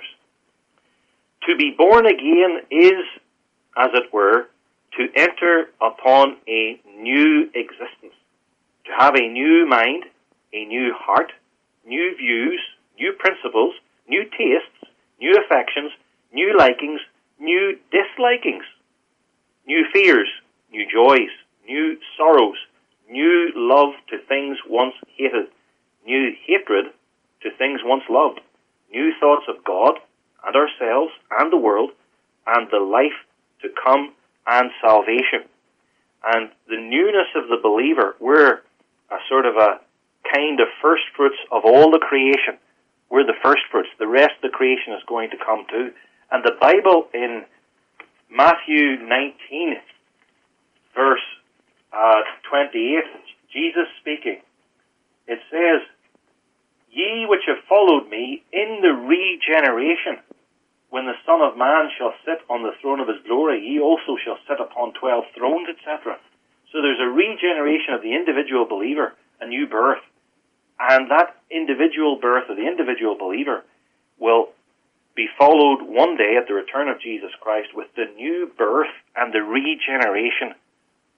To be born again is, as it were, to enter upon a new existence, to have a new mind, a new heart, new views, new principles, new tastes, new affections, new likings, new dislikings, new fears, new joys, new sorrows, new love to things once hated, new hatred to things once loved, new thoughts of God and ourselves and the world and the life to come and salvation. And the newness of the believer, we're a sort of a kind of first fruits of all the creation. We're the first fruits. The rest of the creation is going to come too. And the Bible in Matthew nineteen, verse uh, twenty-eight, Jesus speaking, it says, Ye which have followed me in the regeneration, when the Son of Man shall sit on the throne of his glory, ye also shall sit upon twelve thrones, et cetera. So there's a regeneration of the individual believer, a new birth. And that individual birth of the individual believer will be followed one day at the return of Jesus Christ with the new birth and the regeneration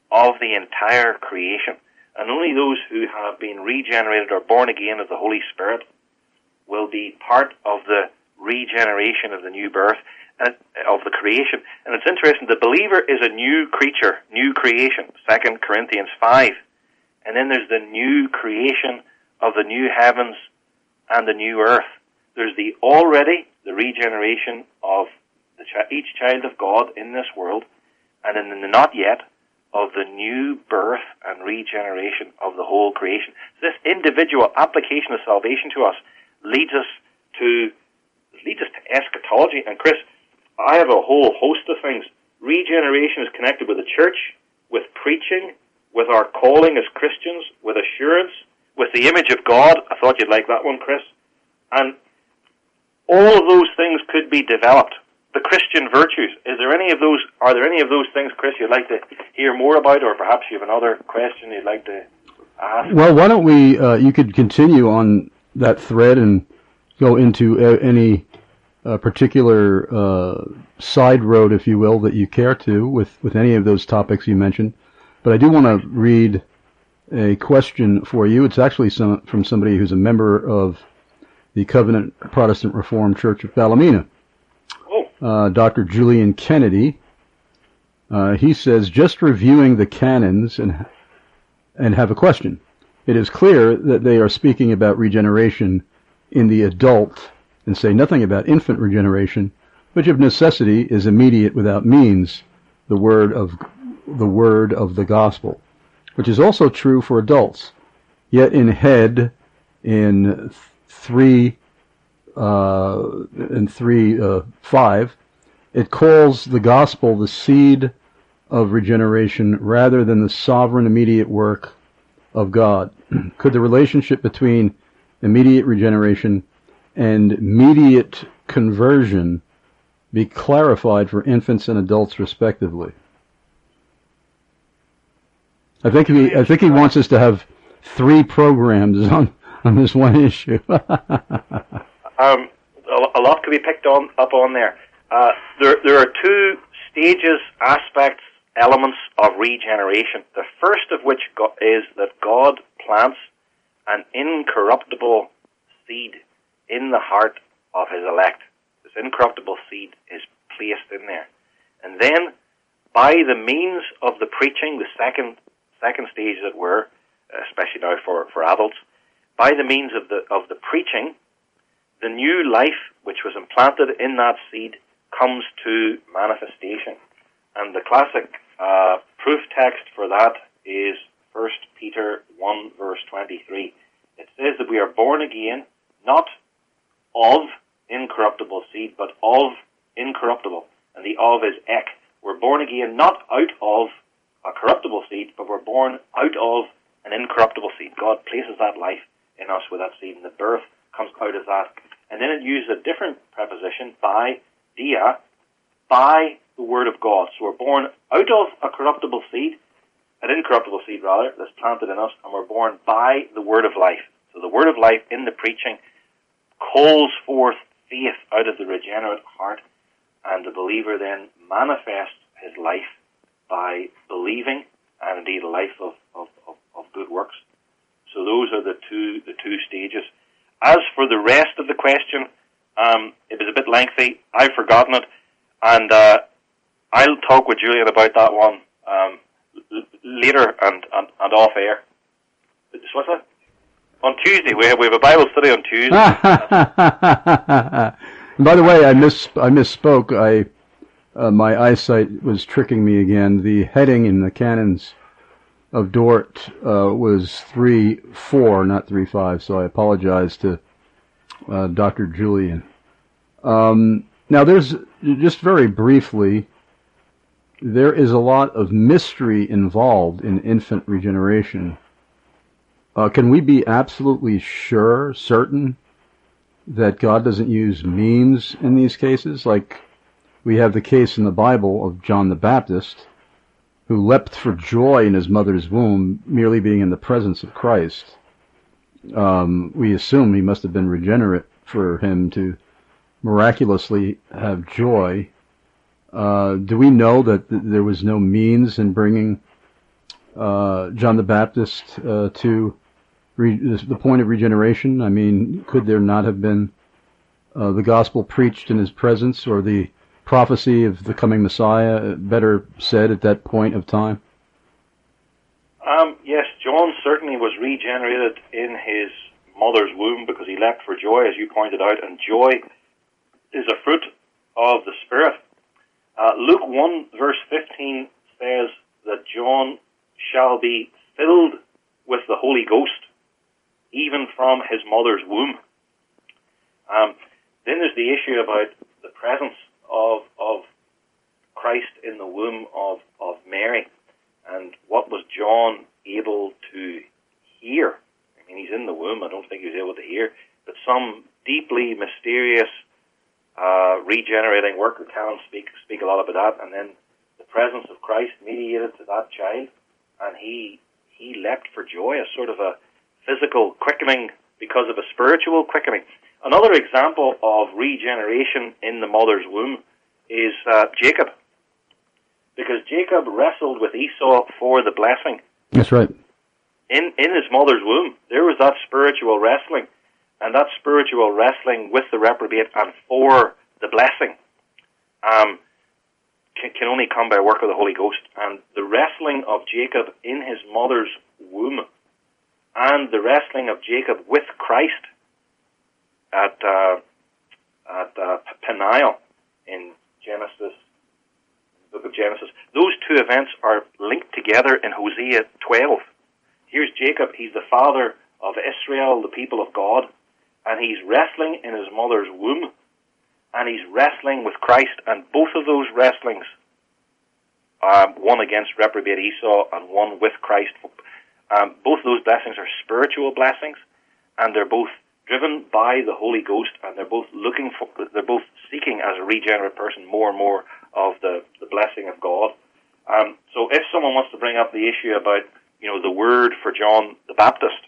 of the entire creation. And only those who have been regenerated or born again of the Holy Spirit will be part of the regeneration of the new birth, and of the creation. And it's interesting, the believer is a new creature, new creation, Second Corinthians five. And then there's the new creation of the new heavens and the new earth. There's the already, the regeneration of the ch- each child of God in this world, and in the not yet, of the new birth and regeneration of the whole creation. So this individual application of salvation to us leads us to leads us to eschatology. And Chris, I have a whole host of things. Regeneration is connected with the church, with preaching, with our calling as Christians, with assurance, with the image of God. I thought you'd like that one, Chris. And all of those things could be developed. The Christian virtues. Is there any of those? Are there any of those things, Chris, you'd like to hear more about, or perhaps you have another question you'd like to ask?
Well, why don't we? Uh, you could continue on that thread and go into uh, any uh, particular uh, side road, if you will, that you care to with with any of those topics you mentioned. But I do want to read a question for you. It's actually some, from somebody who's a member of the Covenant Protestant Reformed Church of Ballymena. Uh, Doctor Julian Kennedy. Uh, he says, just reviewing the canons and and have a question. It is clear that they are speaking about regeneration in the adult and say nothing about infant regeneration, which of necessity is immediate without means, the word of the word of the gospel, which is also true for adults. Yet in head, in three Uh, in three, uh, five, it calls the gospel the seed of regeneration rather than the sovereign immediate work of God. Could the relationship between immediate regeneration and immediate conversion be clarified for infants and adults respectively? I think he, I think he wants us to have three programs on, on this one issue.
Um, a, a lot could be picked on up on there. Uh, there. There are two stages, aspects, elements of regeneration. The first of which go- is that God plants an incorruptible seed in the heart of His elect. This incorruptible seed is placed in there. And then, by the means of the preaching, the second second stage, as it were, especially now for, for adults, by the means of the of the preaching, the new life which was implanted in that seed comes to manifestation. And the classic uh, proof text for that is First Peter one, verse twenty-three. It says that we are born again, not of incorruptible seed, but of incorruptible. And the of is ek. We're born again not out of a corruptible seed, but we're born out of an incorruptible seed. God places that life in us with that seed, and the birth comes out of that. And then it uses a different preposition, by, dia, by the word of God. So we're born out of a corruptible seed, an incorruptible seed rather, that's planted in us, and we're born by the word of life. So the word of life in the preaching calls forth faith out of the regenerate heart, and the believer then manifests his life by believing, and indeed a life of, of, of, of good works. So those are the two the two stages. As for the rest of the question, um, it was a bit lengthy. I've forgotten it, and uh, I'll talk with Julian about that one um, l- later and, and, and off air. What's that? On Tuesday. We have, we have a Bible study on Tuesday.
And by the way, I miss I misspoke. I uh, my eyesight was tricking me again. The heading in the canons of Dort uh, was three four, not three five. So I apologize to uh, Doctor Julian. Um, now, there's just very briefly, there is a lot of mystery involved in infant regeneration. Uh, can we be absolutely sure, certain, that God doesn't use means in these cases? Like we have the case in the Bible of John the Baptist, who leapt for joy in his mother's womb, merely being in the presence of Christ. Um, we assume he must have been regenerate for him to miraculously have joy. Uh, do we know that th- there was no means in bringing uh, John the Baptist uh, to re- the point of regeneration? I mean, could there not have been uh, the gospel preached in his presence, or the prophecy of the coming Messiah better said at that point of time?
Um, yes, John certainly was regenerated in his mother's womb because he leapt for joy, as you pointed out, and joy is a fruit of the Spirit. Uh, Luke one verse fifteen says that John shall be filled with the Holy Ghost, even from his mother's womb. Um, then there's the issue about the presence of of Christ in the womb of, of Mary, and what was John able to hear? I mean, he's in the womb. I don't think he was able to hear, but some deeply mysterious uh, regenerating work of Canon speak speak a lot about that, and then the presence of Christ mediated to that child, and he he leapt for joy, as sort of a physical quickening because of a spiritual quickening. Another example of regeneration in the mother's womb is uh, Jacob, because Jacob wrestled with Esau for the blessing.
That's right.
In in his mother's womb, there was that spiritual wrestling, and that spiritual wrestling with the reprobate and for the blessing um, can, can only come by work of the Holy Ghost. And the wrestling of Jacob in his mother's womb, and the wrestling of Jacob with Christ at uh, at uh, Peniel in Genesis, the book of Genesis, those two events are linked together in Hosea twelve. Here's Jacob, he's the father of Israel, the people of God, and he's wrestling in his mother's womb, and he's wrestling with Christ, and both of those wrestlings, um, one against reprobate Esau and one with Christ, um, both of those blessings are spiritual blessings, and they're both driven by the Holy Ghost, and they're both looking for, they're both seeking as a regenerate person more and more of the, the blessing of God. Um, so if someone wants to bring up the issue about, you know, the word for John the Baptist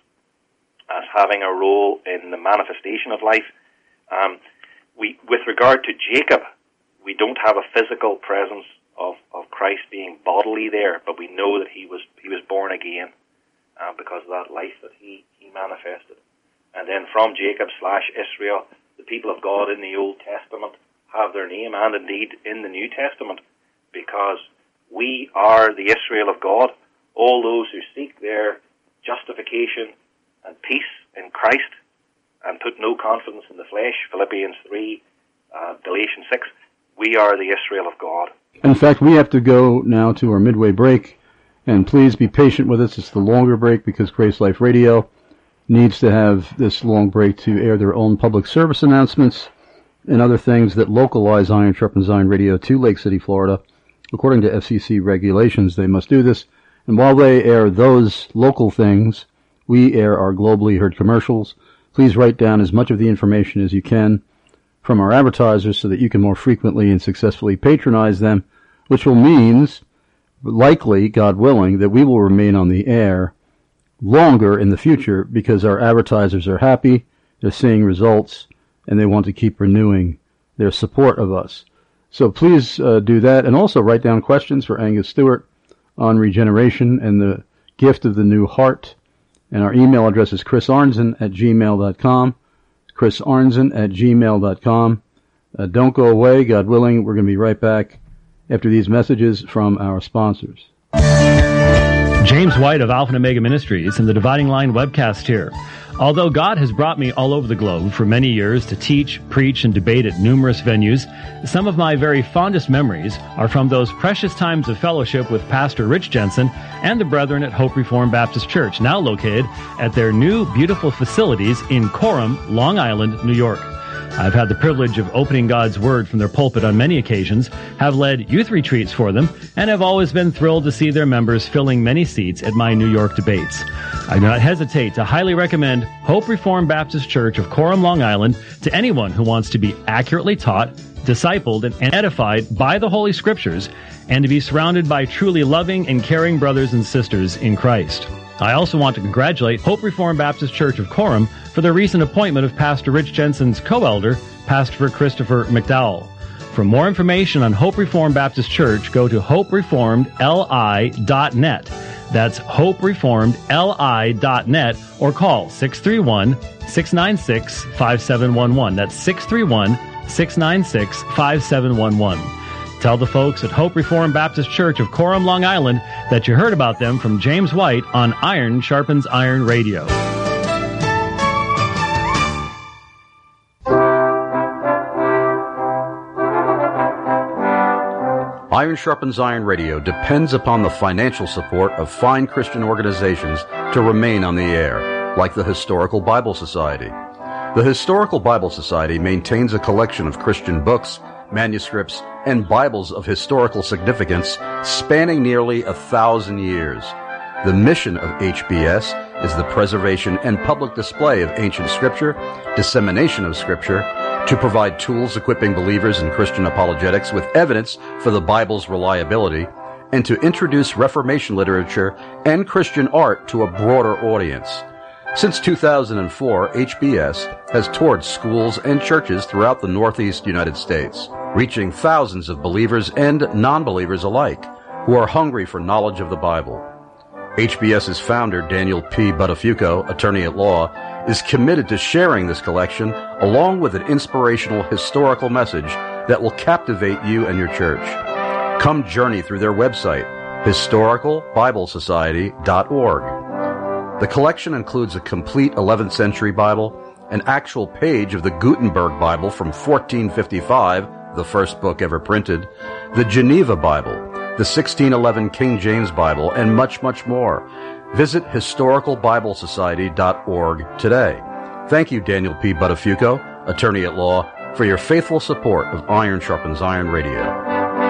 as having a role in the manifestation of life, um, we, with regard to Jacob, we don't have a physical presence of, of Christ being bodily there, but we know that he was he was born again uh, because of that life that he, he manifested. And then from Jacob slash Israel, the people of God in the Old Testament have their name, and indeed in the New Testament, because we are the Israel of God. All those who seek their justification and peace in Christ and put no confidence in the flesh, Philippians three, uh, Galatians six, we are the Israel of God.
In fact, we have to go now to our midway break, and please be patient with us. It's the longer break because Grace Life Radio needs to have this long break to air their own public service announcements and other things that localize Iron Sharpens Iron Radio to Lake City, Florida. According to F C C regulations, they must do this. And while they air those local things, we air our globally heard commercials. Please write down as much of the information as you can from our advertisers so that you can more frequently and successfully patronize them, which will means, likely, God willing, that we will remain on the air longer in the future because our advertisers are happy, they're seeing results, and they want to keep renewing their support of us. So please uh, do that, and also write down questions for Angus Stewart on regeneration and the gift of the new heart. And our email address is chris arnzen at gmail dot com, chris arnzen at gmail dot com. Uh, don't go away, God willing, we're going to be right back after these messages from our sponsors.
James White of Alpha and Omega Ministries and the Dividing Line webcast here. Although God has brought me all over the globe for many years to teach, preach, and debate at numerous venues, some of my very fondest memories are from those precious times of fellowship with Pastor Rich Jensen and the brethren at Hope Reformed Baptist Church, now located at their new beautiful facilities in Coram, Long Island, New York. I've had the privilege of opening God's Word from their pulpit on many occasions, have led youth retreats for them, and have always been thrilled to see their members filling many seats at my New York debates. I do not hesitate to highly recommend Hope Reformed Baptist Church of Coram, Long Island to anyone who wants to be accurately taught, discipled, and edified by the Holy Scriptures, and to be surrounded by truly loving and caring brothers and sisters in Christ. I also want to congratulate Hope Reformed Baptist Church of Coram for the recent appointment of Pastor Rich Jensen's co-elder, Pastor Christopher McDowell. For more information on Hope Reformed Baptist Church, go to hope reformed l i dot net. That's hope reformed l i dot net, or call six three one, six nine six, five seven one one. That's six three one, six nine six, five seven one one. Tell the folks at Hope Reformed Baptist Church of Coram, Long Island, that you heard about them from James White on Iron Sharpens Iron Radio.
Iron Sharpens Iron Radio depends upon the financial support of fine Christian organizations to remain on the air, like the Historical Bible Society. The Historical Bible Society maintains a collection of Christian books, manuscripts, and Bibles of historical significance spanning nearly a thousand years. The mission of H B S is the preservation and public display of ancient Scripture, dissemination of Scripture, to provide tools equipping believers in Christian apologetics with evidence for the Bible's reliability, and to introduce Reformation literature and Christian art to a broader audience. Since two thousand four, H B S has toured schools and churches throughout the Northeast United States, reaching thousands of believers and non-believers alike who are hungry for knowledge of the Bible. HBS's founder, Daniel P. Buttafuoco, attorney at law, is committed to sharing this collection along with an inspirational historical message that will captivate you and your church. Come journey through their website, historical bible society dot org. The collection includes a complete eleventh century Bible, an actual page of the Gutenberg Bible from fourteen fifty-five, the first book ever printed, the Geneva Bible, the sixteen eleven King James Bible, and much, much more. Visit historical bible society dot org today. Thank you, Daniel P. Buttafuoco, attorney at law, for your faithful support of Iron Sharpens Iron Radio.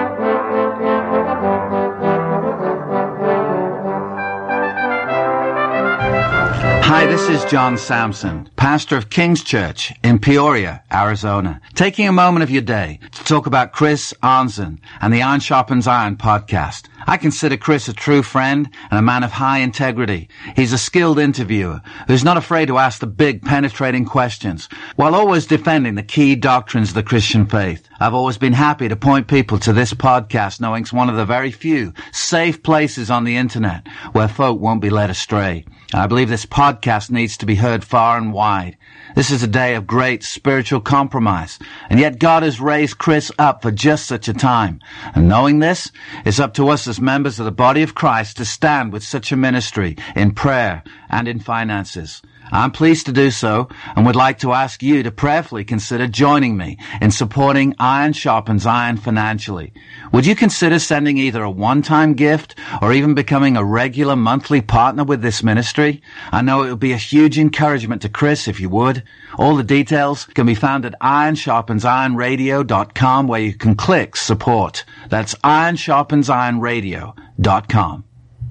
Hi, this is John Sampson, pastor of King's Church in Peoria, Arizona, taking a moment of your day to talk about Chris Arnzen and the Iron Sharpens Iron podcast. I consider Chris a true friend and a man of high integrity. He's a skilled interviewer who's not afraid to ask the big, penetrating questions while always defending the key doctrines of the Christian faith. I've always been happy to point people to this podcast, knowing it's one of the very few safe places on the internet where folk won't be led astray. I believe this podcast needs to be heard far and wide. This is a day of great spiritual compromise, and yet God has raised Chris up for just such a time. And knowing this, it's up to us as members of the body of Christ to stand with such a ministry in prayer and in finances. I'm pleased to do so and would like to ask you to prayerfully consider joining me in supporting Iron Sharpens Iron financially. Would you consider sending either a one-time gift or even becoming a regular monthly partner with this ministry? I know it would be a huge encouragement to Chris if you would. All the details can be found at iron sharpens iron radio dot com, where you can click support. That's iron sharpens iron radio dot com.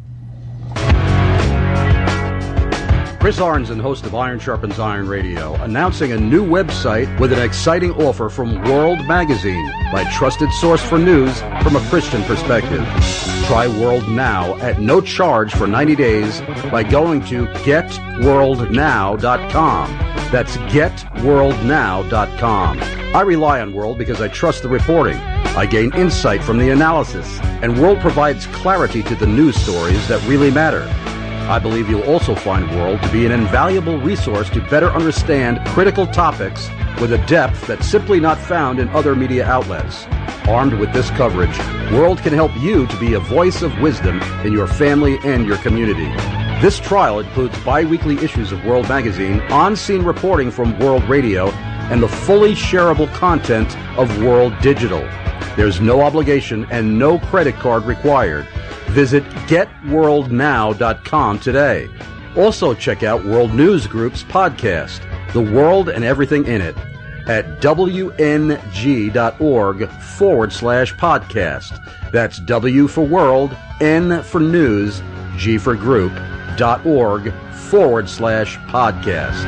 Chris Arnzen, host of Iron Sharpens Iron Radio, announcing a new website with an exciting offer from World Magazine, my trusted source for news from a Christian perspective. Try World now at no charge for ninety days by going to get world now dot com. That's get world now dot com. I rely on World because I trust the reporting. I gain insight from the analysis, and World provides clarity to the news stories that really matter. I believe you'll also find World to be an invaluable resource to better understand critical topics with a depth that's simply not found in other media outlets. Armed with this coverage, World can help you to be a voice of wisdom in your family and your community. This trial includes bi-weekly issues of World Magazine, on-scene reporting from World Radio, and the fully shareable content of World Digital. There's no obligation and no credit card required. Visit get world now dot com today. Also check out World News Group's podcast, The World and Everything in It, at W N G dot org forward slash podcast. That's W for World, N for News, G for Group, dot org forward slash podcast.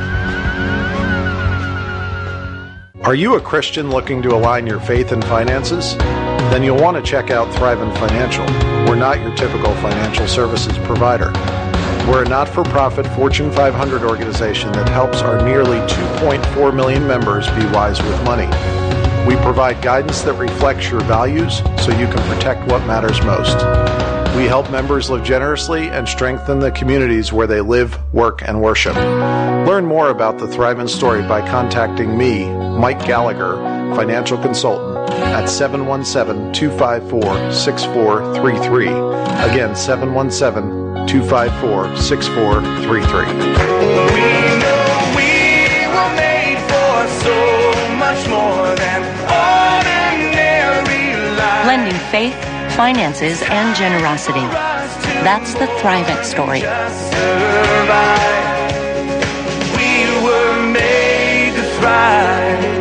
Are you a Christian looking to align your faith and finances? Then you'll want to check out Thrivent Financial. We're not your typical financial services provider. We're a not-for-profit Fortune five hundred organization that helps our nearly two point four million members be wise with money. We provide guidance that reflects your values so you can protect what matters most. We help members live generously and strengthen the communities where they live, work, and worship. Learn more about the Thrive in Story by contacting me, Mike Gallagher, financial consultant, at seven one seven, two five four, six four three three. Again, seven one seven, two five four, six four three three.
We know we were made for so much more than ordinary life.
Blending faith, finances, and generosity. That's the Thrivent story.
We were made to thrive.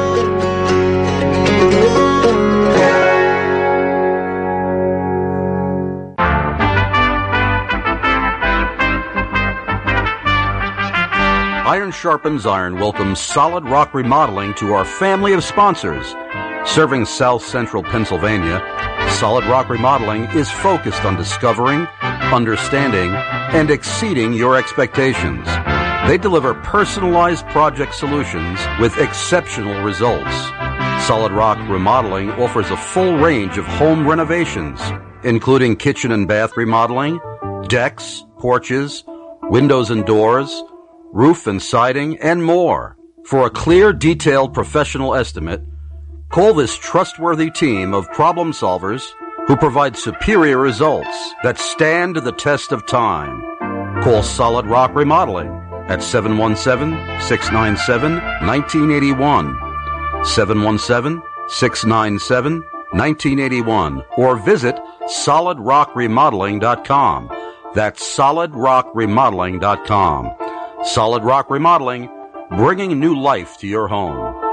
Iron Sharpens Iron welcomes Solid Rock Remodeling to our family of sponsors. Serving South Central Pennsylvania, Solid Rock Remodeling is focused on discovering, understanding, and exceeding your expectations. They deliver personalized project solutions with exceptional results. Solid Rock Remodeling offers a full range of home renovations, including kitchen and bath remodeling, decks, porches, windows and doors, roof and siding, and more. For a clear, detailed professional estimate, call this trustworthy team of problem solvers who provide superior results that stand the test of time. Call Solid Rock Remodeling at seven one seven, six nine seven, one nine eight one, seven one seven, six nine seven, one nine eight one, or visit solid rock remodeling dot com. That's solid rock remodeling dot com. Solid Rock Remodeling, bringing new life to your home.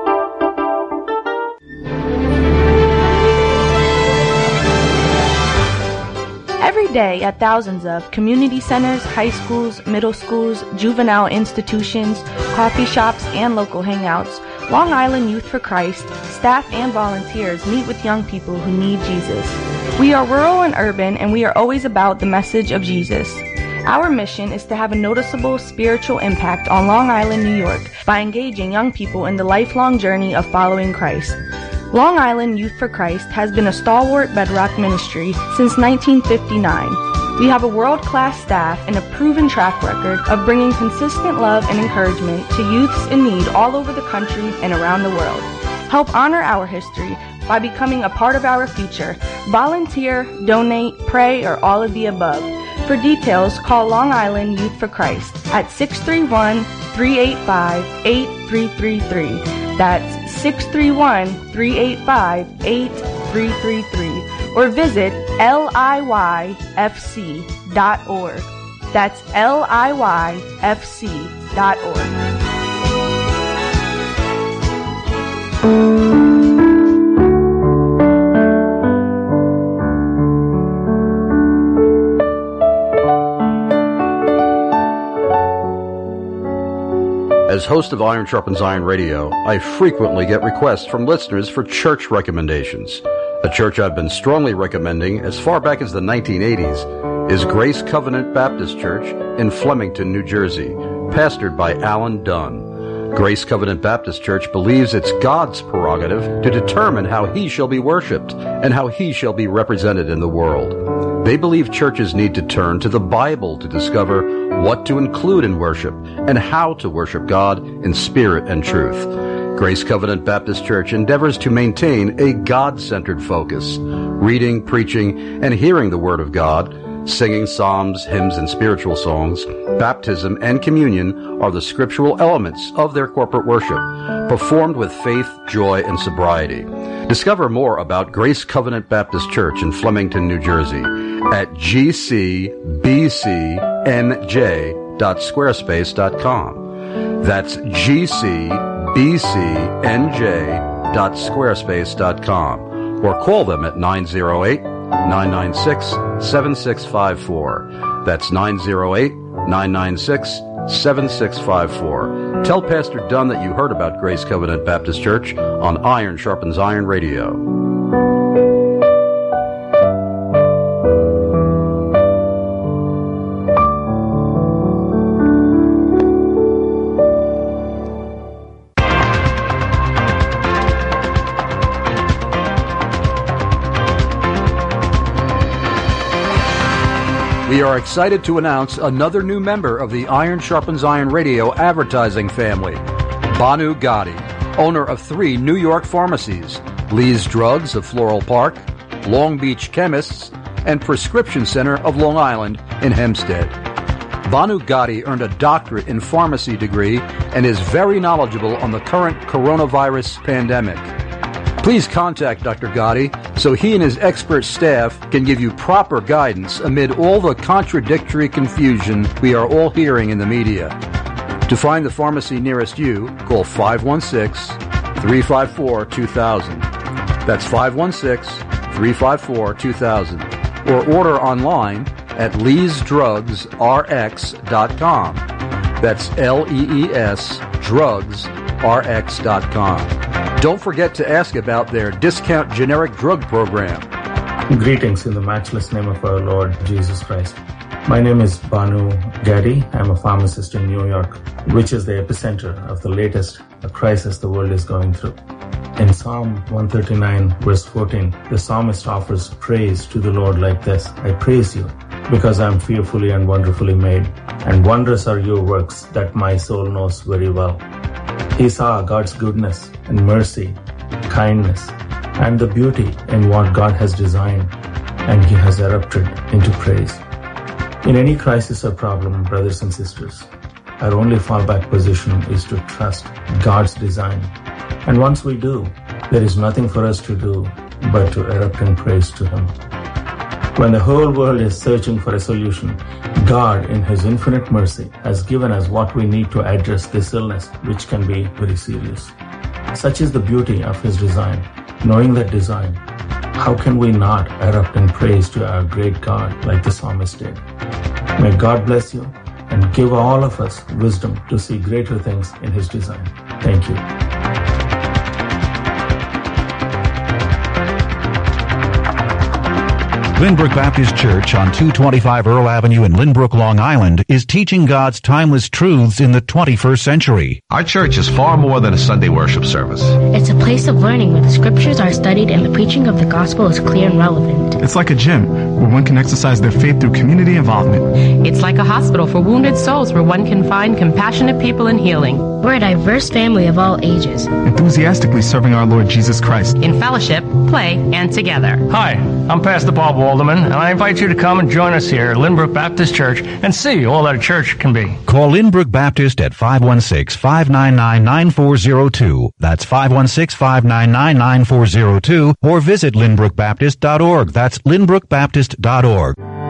Every day at thousands of community centers, high schools, middle schools, juvenile institutions, coffee shops, and local hangouts, Long Island Youth for Christ, staff and volunteers meet with young people who need Jesus. We are rural and urban, and we are always about the message of Jesus. Our mission is to have a noticeable spiritual impact on Long Island, New York, by engaging young people in the lifelong journey of following Christ. Long Island Youth for Christ has been a stalwart bedrock ministry since nineteen fifty-nine. We have a world-class staff and a proven track record of bringing consistent love and encouragement to youths in need all over the country and around the world. Help honor our history by becoming a part of our future. Volunteer, donate, pray, or all of the above. For details, call Long Island Youth for Christ at six three one, three eight five, eight three three three. That's six three one, three eight five, eight three three three. Or visit L I Y F C dot org. That's L I Y F C dot org.
As host of Iron Sharpens Iron Radio, I frequently get requests from listeners for church recommendations. A church I've been strongly recommending as far back as the nineteen eighties is Grace Covenant Baptist Church in Flemington, New Jersey, pastored by Alan Dunn. Grace Covenant Baptist Church believes it's God's prerogative to determine how He shall be worshipped and how He shall be represented in the world. They believe churches need to turn to the Bible to discover what to include in worship and how to worship God in spirit and truth. Grace Covenant Baptist Church endeavors to maintain a God-centered focus, reading, preaching, and hearing the Word of God. Singing psalms, hymns, and spiritual songs, baptism, and communion are the scriptural elements of their corporate worship, performed with faith, joy, and sobriety. Discover more about Grace Covenant Baptist Church in Flemington, New Jersey at g c b c n j dot squarespace dot com. That's g c b c n j dot squarespace dot com, or call them at nine oh eight, nine nine six, seven six five four. That's nine oh eight, nine nine six, seven six five four. Tell Pastor Dunn that you heard about Grace Covenant Baptist Church on Iron Sharpens Iron Radio. We are excited to announce another new member of the Iron Sharpens Iron Radio advertising family, Banu Gotti, owner of three New York pharmacies, Lee's Drugs of Floral Park, Long Beach Chemists, and Prescription Center of Long Island in Hempstead. Banu Gotti earned a doctorate in pharmacy degree and is very knowledgeable on the current coronavirus pandemic. Please contact Doctor Gotti so he and his expert staff can give you proper guidance amid all the contradictory confusion we are all hearing in the media. To find the pharmacy nearest you, call five one six, three five four, two thousand. That's five one six, three five four, two thousand. Or order online at lees drugs r x dot com. That's L E E S drugs r x dot com. Don't forget to ask about their discount generic drug program.
Greetings in the matchless name of our Lord Jesus Christ. My name is Banu Gaddy. I'm a pharmacist in New York, which is the epicenter of the latest crisis the world is going through. In Psalm one thirty-nine, verse fourteen, the psalmist offers praise to the Lord like this: I praise you because I am fearfully and wonderfully made, and wondrous are your works that my soul knows very well. He saw God's goodness and mercy, kindness, and the beauty in what God has designed, and he has erupted into praise. In any crisis or problem, brothers and sisters, our only fallback position is to trust God's design. And once we do, there is nothing for us to do but to erupt in praise to him. When the whole world is searching for a solution, God, in his infinite mercy, has given us what we need to address this illness, which can be very serious. Such is the beauty of his design. Knowing that design, how can we not erupt in praise to our great God like the psalmist did? May God bless you and give all of us wisdom to see greater things in his design. Thank you.
Lynbrook Baptist Church on two twenty-five Earl Avenue in Lynbrook, Long Island is teaching God's timeless truths in the twenty-first century.
Our church is far more than a Sunday worship service.
It's a place of learning where the scriptures are studied and the preaching of the gospel is clear and relevant.
It's like a gym where one can exercise their faith through community involvement.
It's like a hospital for wounded souls where one can find compassionate people and healing.
We're a diverse family of all ages,
enthusiastically serving our Lord Jesus Christ
in fellowship, play, and together.
Hi, I'm Pastor Bob Walderman, and I invite you to come and join us here at Lynbrook Baptist Church and see all that a church can be.
Call Lynbrook Baptist at five one six, five nine nine, nine four zero two. That's five one six, five nine nine, nine four zero two, or visit lynbrook baptist dot org. That's lynbrook baptist dot org.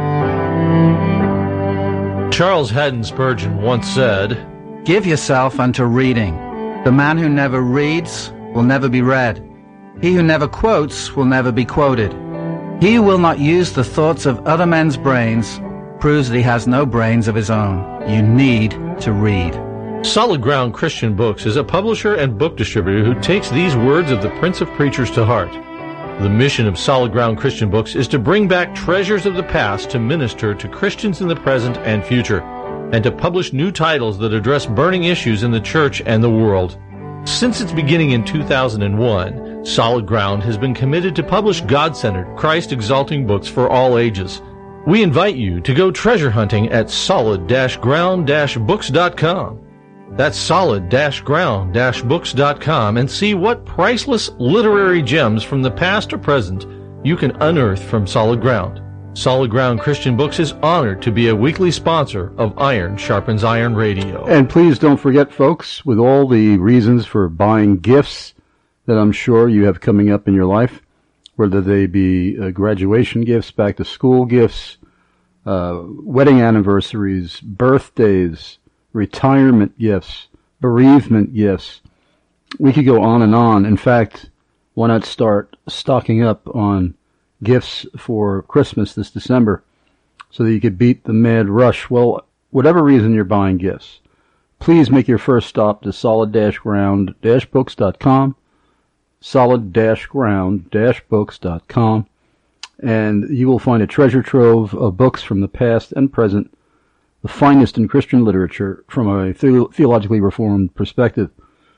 Charles Haddon Spurgeon once said,
"Give yourself unto reading. The man who never reads will never be read. He who never quotes will never be quoted. He who will not use the thoughts of other men's brains proves that he has no brains of his own. You need to read."
Solid Ground Christian Books is a publisher and book distributor who takes these words of the Prince of Preachers to heart. The mission of Solid Ground Christian Books is to bring back treasures of the past to minister to Christians in the present and future, and to publish new titles that address burning issues in the church and the world. Since its beginning in two thousand one, Solid Ground has been committed to publish God-centered, Christ-exalting books for all ages. We invite you to go treasure hunting at solid ground books dot com. That's solid ground books dot com, and see what priceless literary gems from the past or present you can unearth from Solid Ground. Solid Ground Christian Books is honored to be a weekly sponsor of Iron Sharpens Iron Radio.
And please don't forget, folks, with all the reasons for buying gifts that I'm sure you have coming up in your life, whether they be uh, graduation gifts, back to school gifts, uh, wedding anniversaries, birthdays, retirement gifts, bereavement gifts. We could go on and on. In fact, why not start stocking up on gifts for Christmas this December so that you could beat the mad rush? Well, whatever reason you're buying gifts, please make your first stop to solid ground books dot com, solid ground books dot com, and you will find a treasure trove of books from the past and present, the finest in Christian literature from a the- theologically reformed perspective.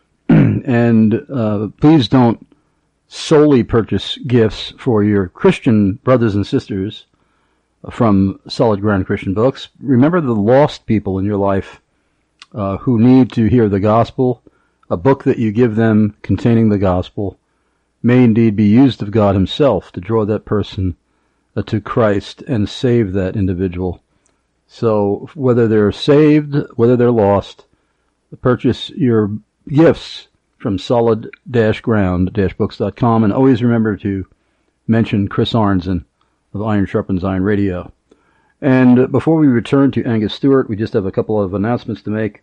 And uh, please don't solely purchase gifts for your Christian brothers and sisters. from Solid Ground Christian Books. Remember the lost people in your life uh, who need to hear the gospel. A book that you give them containing the gospel may indeed be used of God himself to draw that person uh, to Christ and save that individual. So whether they're saved, whether they're lost, purchase your gifts from solid ground books dot com, and always remember to mention Chris Arnzen of Iron Sharpens Iron Radio. And before we return to Angus Stewart, we just have a couple of announcements to make.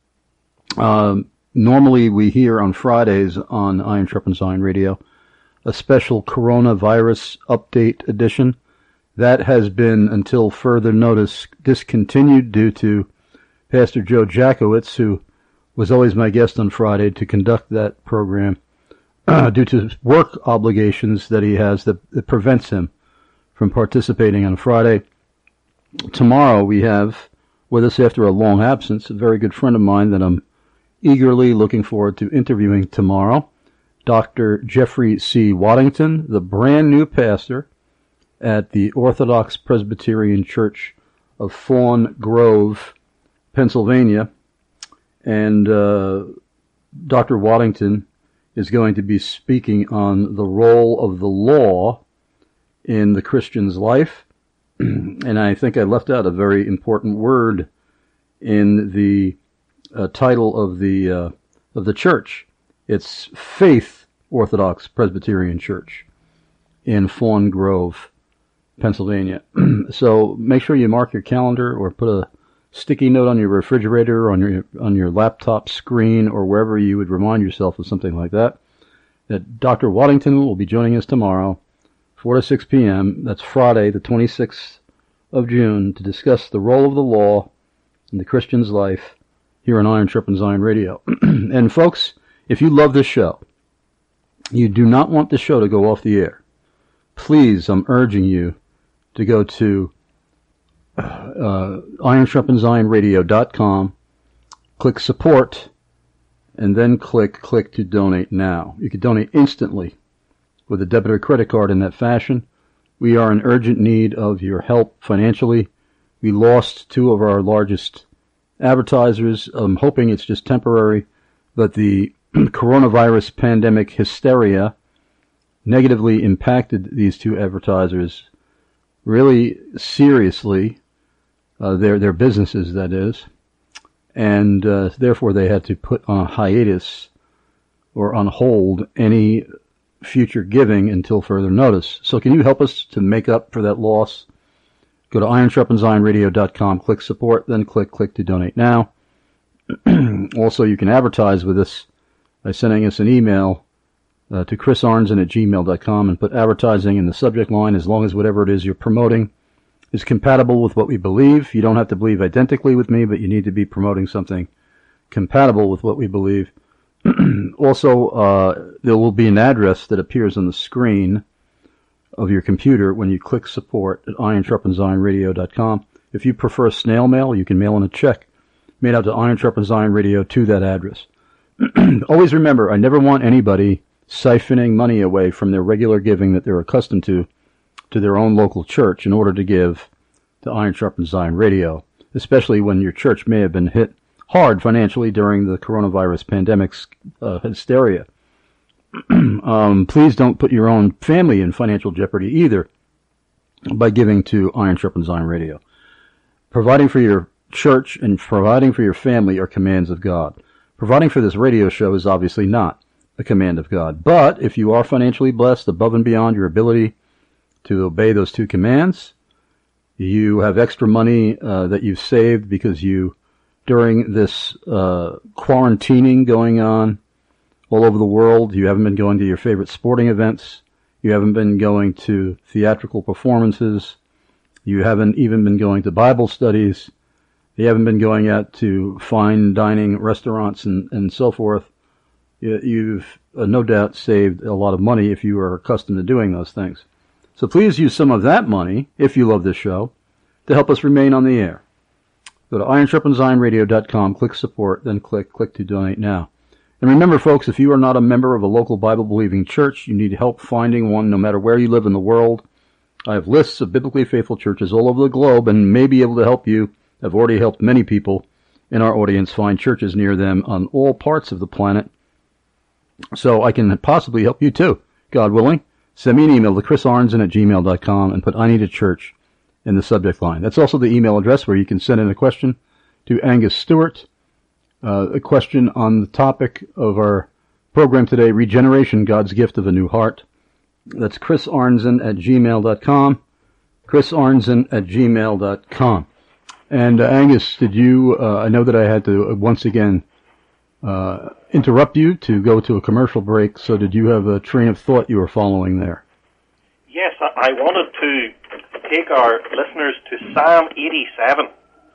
Um, normally we hear on Fridays on Iron Sharpens Iron Radio a special coronavirus update edition. That has been, until further notice, discontinued due to Pastor Joe Jackowitz, who was always my guest on Friday to conduct that program, uh, due to work obligations that he has that, that prevents him from participating on Friday. Tomorrow we have with us, after a long absence, a very good friend of mine that I'm eagerly looking forward to interviewing tomorrow, Doctor Jeffrey C. Waddington, the brand new pastor at the Orthodox Presbyterian Church of Fawn Grove, Pennsylvania. And uh, Doctor Waddington is going to be speaking on the role of the law in the Christian's life. And I think I left out a very important word in the uh, title of the uh, of the church. It's Faith Orthodox Presbyterian Church in Fawn Grove, Pennsylvania. So make sure you mark your calendar or put a sticky note on your refrigerator, on your on your laptop screen, or wherever you would remind yourself of something like that. That Doctor Waddington will be joining us tomorrow, four to six p.m. That's Friday, the twenty-sixth of June, to discuss the role of the law in the Christian's life here on Iron Sharpens Iron Radio. And folks, if you love this show, you do not want the show to go off the air, please, I'm urging you to go to uh, iron sharpens iron radio dot com, click support, and then click click to donate now. You can donate instantly with a debit or credit card in that fashion. We are in urgent need of your help financially. We lost two of our largest advertisers. I'm hoping it's just temporary, but the coronavirus pandemic hysteria negatively impacted these two advertisers really seriously, uh, their their businesses, that is, and uh, therefore they had to put on a hiatus or on hold any future giving until further notice. So can you help us to make up for that loss? Go to iron sharpens iron radio dot com, click support, then click click to donate now. Also, you can advertise with us by sending us an email uh, to chris arnzen at gmail dot com and put advertising in the subject line, as long as whatever it is you're promoting is compatible with what we believe. You don't have to believe identically with me, but you need to be promoting something compatible with what we believe. Also, uh, there will be an address that appears on the screen of your computer when you click support at iron sharpens iron radio dot com. If you prefer snail mail, you can mail in a check made out to Iron Sharpens Iron Radio to that address. Always remember, I never want anybody siphoning money away from their regular giving that they're accustomed to, to their own local church in order to give to Iron Sharpens Iron Radio, especially when your church may have been hit hard financially during the coronavirus pandemic's uh, hysteria. um, please don't put your own family in financial jeopardy either by giving to Iron Sharpens Iron Radio. Providing for your church and providing for your family are commands of God. Providing for this radio show is obviously not a command of God. But if you are financially blessed above and beyond your ability to obey those two commands, you have extra money uh, that you've saved because you, during this uh, quarantining going on all over the world, you haven't been going to your favorite sporting events, you haven't been going to theatrical performances, you haven't even been going to Bible studies, you haven't been going out to fine dining restaurants and, and so forth. You've uh, no doubt saved a lot of money if you are accustomed to doing those things. So please use some of that money, if you love this show, to help us remain on the air. Go to iron sharpens iron radio dot com, click support, then click click to donate now. And remember, folks, if you are not a member of a local Bible-believing church, you need help finding one no matter where you live in the world. I have lists of biblically faithful churches all over the globe and may be able to help you. I've already helped many people in our audience find churches near them on all parts of the planet. So I can possibly help you too, God willing. Send me an email to chris arnzen at gmail dot com and put I need a church in the subject line. That's also the email address where you can send in a question to Angus Stewart, uh, a question on the topic of our program today, Regeneration, God's Gift of a New Heart. That's chris arnzen at gmail dot com, chris arnzen at gmail dot com. And uh, Angus, did you, uh, I know that I had to uh, once again uh, interrupt you to go to a commercial break, so did you have a train of thought you were following there?
Yes, I wanted to take our listeners to Psalm eighty-seven.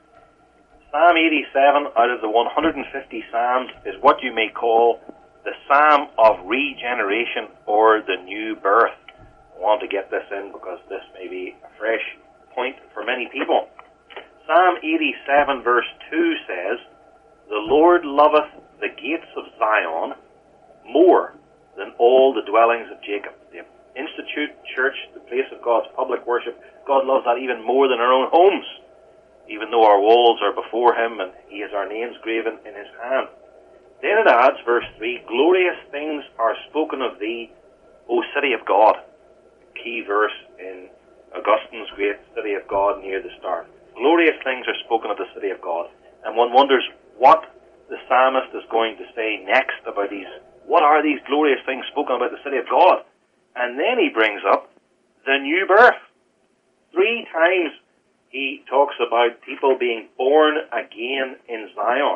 Psalm eighty-seven, out of the one hundred fifty Psalms, is what you may call the Psalm of Regeneration, or the New Birth. I want to get this in because this may be a fresh point for many people. Psalm eighty-seven verse two says, "The Lord loveth the gates of Zion more than all the dwellings of Jacob." The Institute Church, the place of God's public worship, God loves that even more than our own homes, even though our walls are before Him and He has our names graven in His hand. Then it adds, verse three, "Glorious things are spoken of thee, O city of God." Key verse in Augustine's great City of God near the start. Glorious things are spoken of the city of God. And one wonders what the psalmist is going to say next about these. What are these glorious things spoken about the city of God? And then he brings up the new birth. Three times he talks about people being born again in Zion.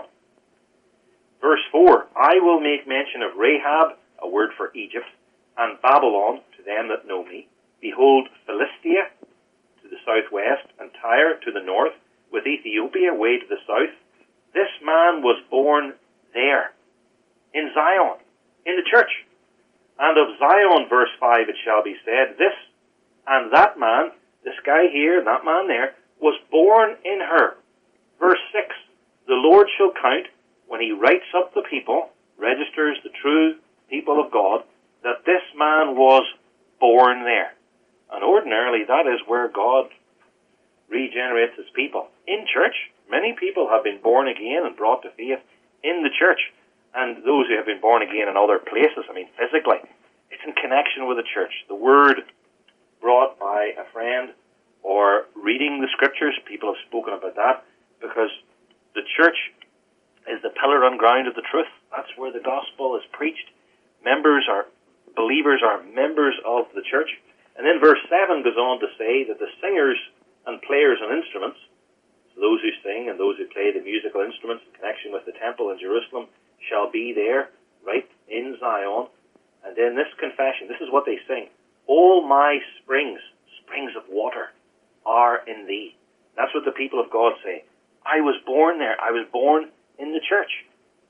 Verse four, "I will make mention of Rahab," a word for Egypt, "and Babylon to them that know me. Behold, Philistia to the southwest, and Tyre to the north, with Ethiopia way to the south. This man was born there, in Zion, in the church. And of Zion," verse five, "it shall be said, this and that man," this guy here and that man there, "was born in her." Verse six, "The Lord shall count, when He writes up the people, registers the true people of God, that this man was born there." And ordinarily that is where God regenerates His people. In church, many people have been born again and brought to faith in the church. And those who have been born again in other places, I mean physically, it's in connection with the church. The word brought by a friend or reading the scriptures, people have spoken about that, because the church is the pillar and ground of the truth. That's where the gospel is preached. Members are, believers are members of the church. And then verse seven goes on to say that the singers and players on instruments, so those who sing and those who play the musical instruments in connection with the temple in Jerusalem, shall be there, right in Zion. And then this confession, this is what they sing: "All my springs, springs of water, are in thee." That's what the people of God say. I was born there. I was born in the church.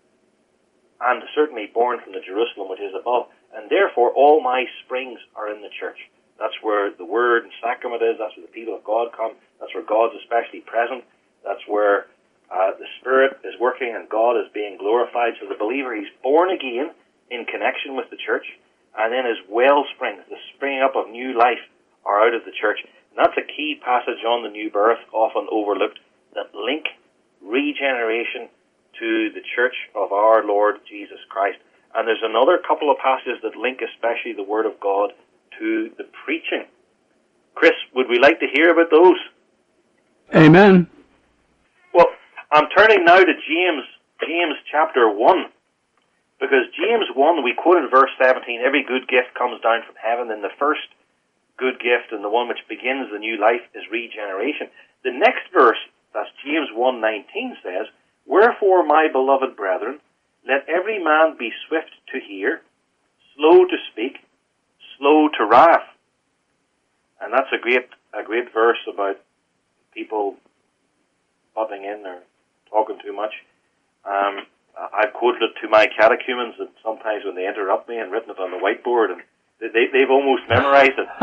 And certainly born from the Jerusalem which is above. And therefore all my springs are in the church. That's where the word and sacrament is. That's where the people of God come. That's where God's especially present. That's where uh, the Spirit is working and God is being glorified. So the believer, he's born again in connection with the church. And then his well springs, the springing up of new life, are out of the church. And that's a key passage on the new birth, often overlooked, that link regeneration to the church of our Lord Jesus Christ. And there's another couple of passages that link especially the Word of God to the preaching. Chris, would we like to hear about those?
Amen.
Well, I'm turning now to James, James chapter one, because James one, we quoted verse seventeen, "Every good gift comes down from heaven," and the first good gift and the one which begins the new life is regeneration. The next verse, that's James one nineteen, says, "Wherefore, my beloved brethren, let every man be swift to hear, slow to speak, slow to wrath." And that's a great a great verse about people butting in or talking too much. Um, I've quoted it to my catechumens, and sometimes when they interrupt me, and written it on the whiteboard, and they, they've almost memorized it.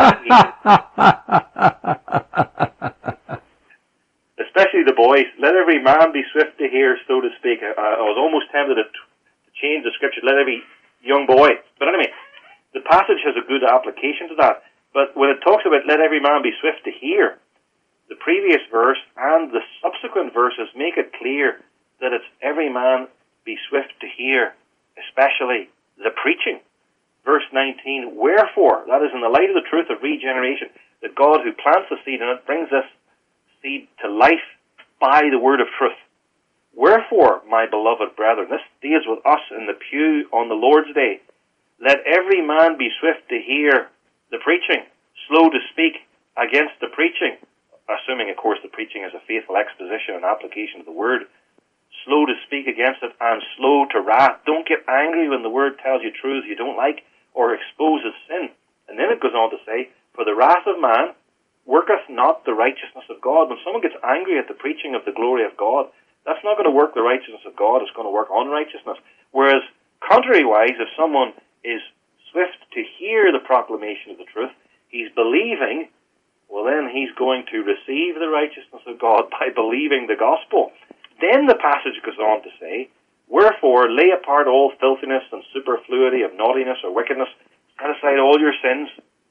Especially the boys. "Let every man be swift to hear, slow to speak." I, I was almost tempted to, to change the scripture, "Let every young boy." But anyway, the passage has a good application to that. But when it talks about let every man be swift to hear, the previous verse and the subsequent verses make it clear that it's every man be swift to hear, especially the preaching. Verse nineteen, wherefore, that is in the light of the truth of regeneration, that God who plants the seed in it brings this seed to life by the word of truth. Wherefore, my beloved brethren, this deals with us in the pew on the Lord's Day, let every man be swift to hear the preaching, slow to speak against the preaching, assuming, of course, the preaching is a faithful exposition and application of the word, slow to speak against it, and slow to wrath. Don't get angry when the word tells you truths you don't like or exposes sin. And then it goes on to say, for the wrath of man worketh not the righteousness of God. When someone gets angry at the preaching of the glory of God, that's not going to work the righteousness of God, it's going to work unrighteousness. Whereas, contrariwise, if someone is swift to hear the proclamation of the truth, he's believing, well then he's going to receive the righteousness of God by believing the gospel. Then the passage goes on to say, wherefore lay apart all filthiness and superfluity of naughtiness or wickedness, set aside all your sins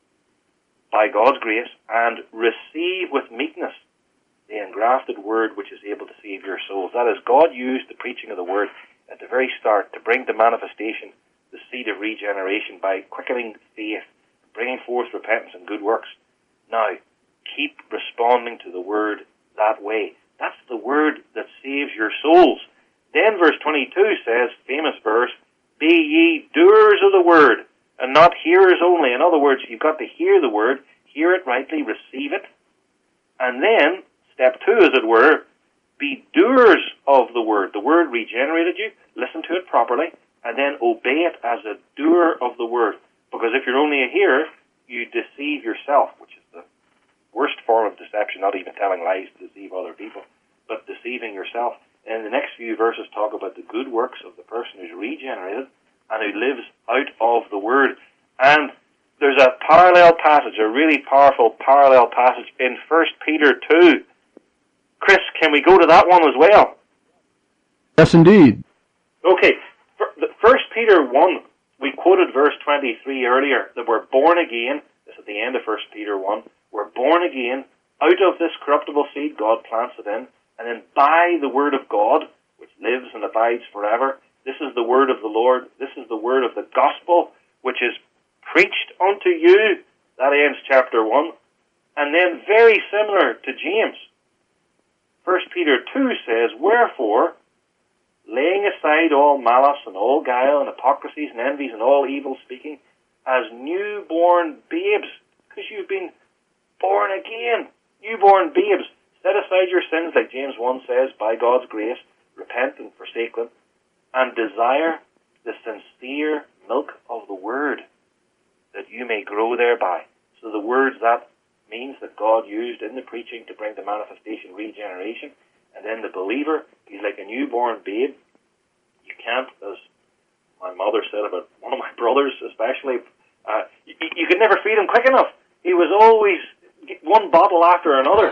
by God's grace, and receive with meekness the engrafted word which is able to save your souls. That is, God used the preaching of the word at the very start to bring to manifestation the seed of regeneration by quickening faith, bringing forth repentance and good works. Now, keep responding to the word that way. That's the word that saves your souls. Then verse twenty-two says, famous verse, be ye doers of the word, and not hearers only. In other words, you've got to hear the word, hear it rightly, receive it, and then, step two, as it were, be doers of the word. The word regenerated you, listen to it properly, and then obey it as a doer of the word. Because if you're only a hearer, you deceive yourself, which is the worst form of deception, not even telling lies to deceive other people, but deceiving yourself. And the next few verses talk about the good works of the person who's regenerated and who lives out of the word. And there's a parallel passage, a really powerful parallel passage in First Peter two. Chris, can we go to that one as well?
Yes, indeed.
Okay, First Peter one, we quoted verse twenty-three earlier, that we're born again. This is at the end of First Peter one. We're born again out of this corruptible seed, God plants it in, and then by the word of God, which lives and abides forever. This is the word of the Lord. This is the word of the gospel, which is preached unto you. That ends chapter one. And then very similar to James. First Peter two says, wherefore, laying aside all malice and all guile and hypocrisies and envies and all evil speaking, as newborn babes, because you've been born again, newborn babes, set aside your sins, like James one says, by God's grace, repent and forsake them, and desire the sincere milk of the word, that you may grow thereby. So the words, that means that God used in the preaching to bring the manifestation regeneration, and then the believer, he's like a newborn babe. You can't, as my mother said about one of my brothers especially, uh, you, you could never feed him quick enough. He was always one bottle after another.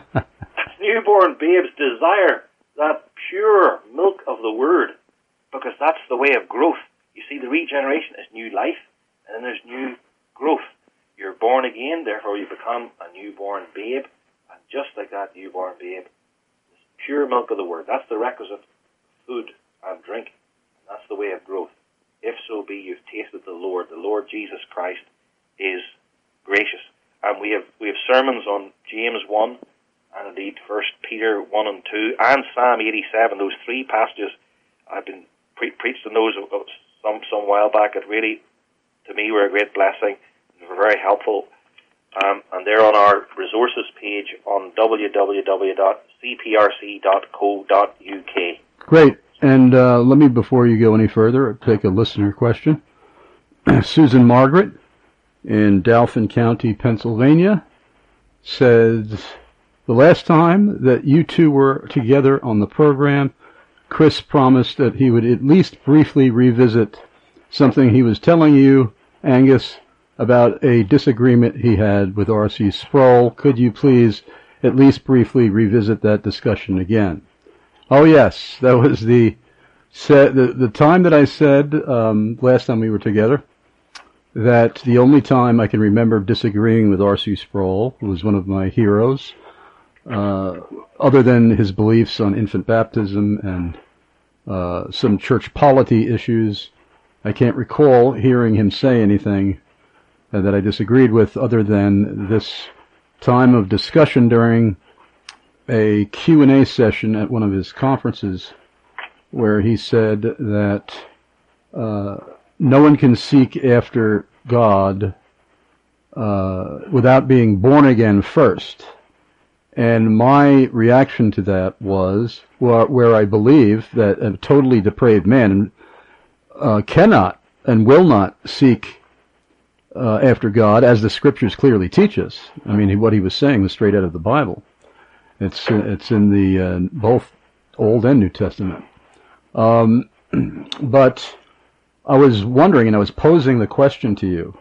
Newborn babes desire that pure milk of the word, because that's the way of growth. You see, the regeneration is new life, and then there's new growth. You're born again, therefore you become a newborn babe, and just like that newborn babe, it's pure milk of the word. That's the requisite food and drink, and that's the way of growth. If so be you've tasted the Lord, the Lord Jesus Christ is gracious. And we have we have sermons on James one, and indeed First Peter one and two, and Psalm eighty-seven. Those three passages, I've been pre- preached on those some some while back. It really, to me, were a great blessing. They were very helpful, um, and they're on our resources page on w w w dot c p r c dot co dot u k.
Great. And uh, let me, before you go any further, take a listener question. Susan Margaret in Dauphin County, Pennsylvania, says, the last time that you two were together on the program, Chris promised that he would at least briefly revisit something he was telling you, Angus, about a disagreement he had with R C Sproul. Could you please at least briefly revisit that discussion again? Oh, yes, that was the, the, the time that I said um, last time we were together that the only time I can remember disagreeing with R C Sproul, who was one of my heroes, uh, other than his beliefs on infant baptism and uh, some church polity issues, I can't recall hearing him say anything uh, that I disagreed with other than this time of discussion during a Q and A session at one of his conferences where he said that uh, no one can seek after God uh, without being born again first. And my reaction to that was, well, where I believe that a totally depraved man uh, cannot and will not seek uh, after God, as the Scriptures clearly teach us. I mean, what he was saying was straight out of the Bible. It's it's in the uh, both Old and New Testament. Um, but I was wondering, and I was posing the question to you,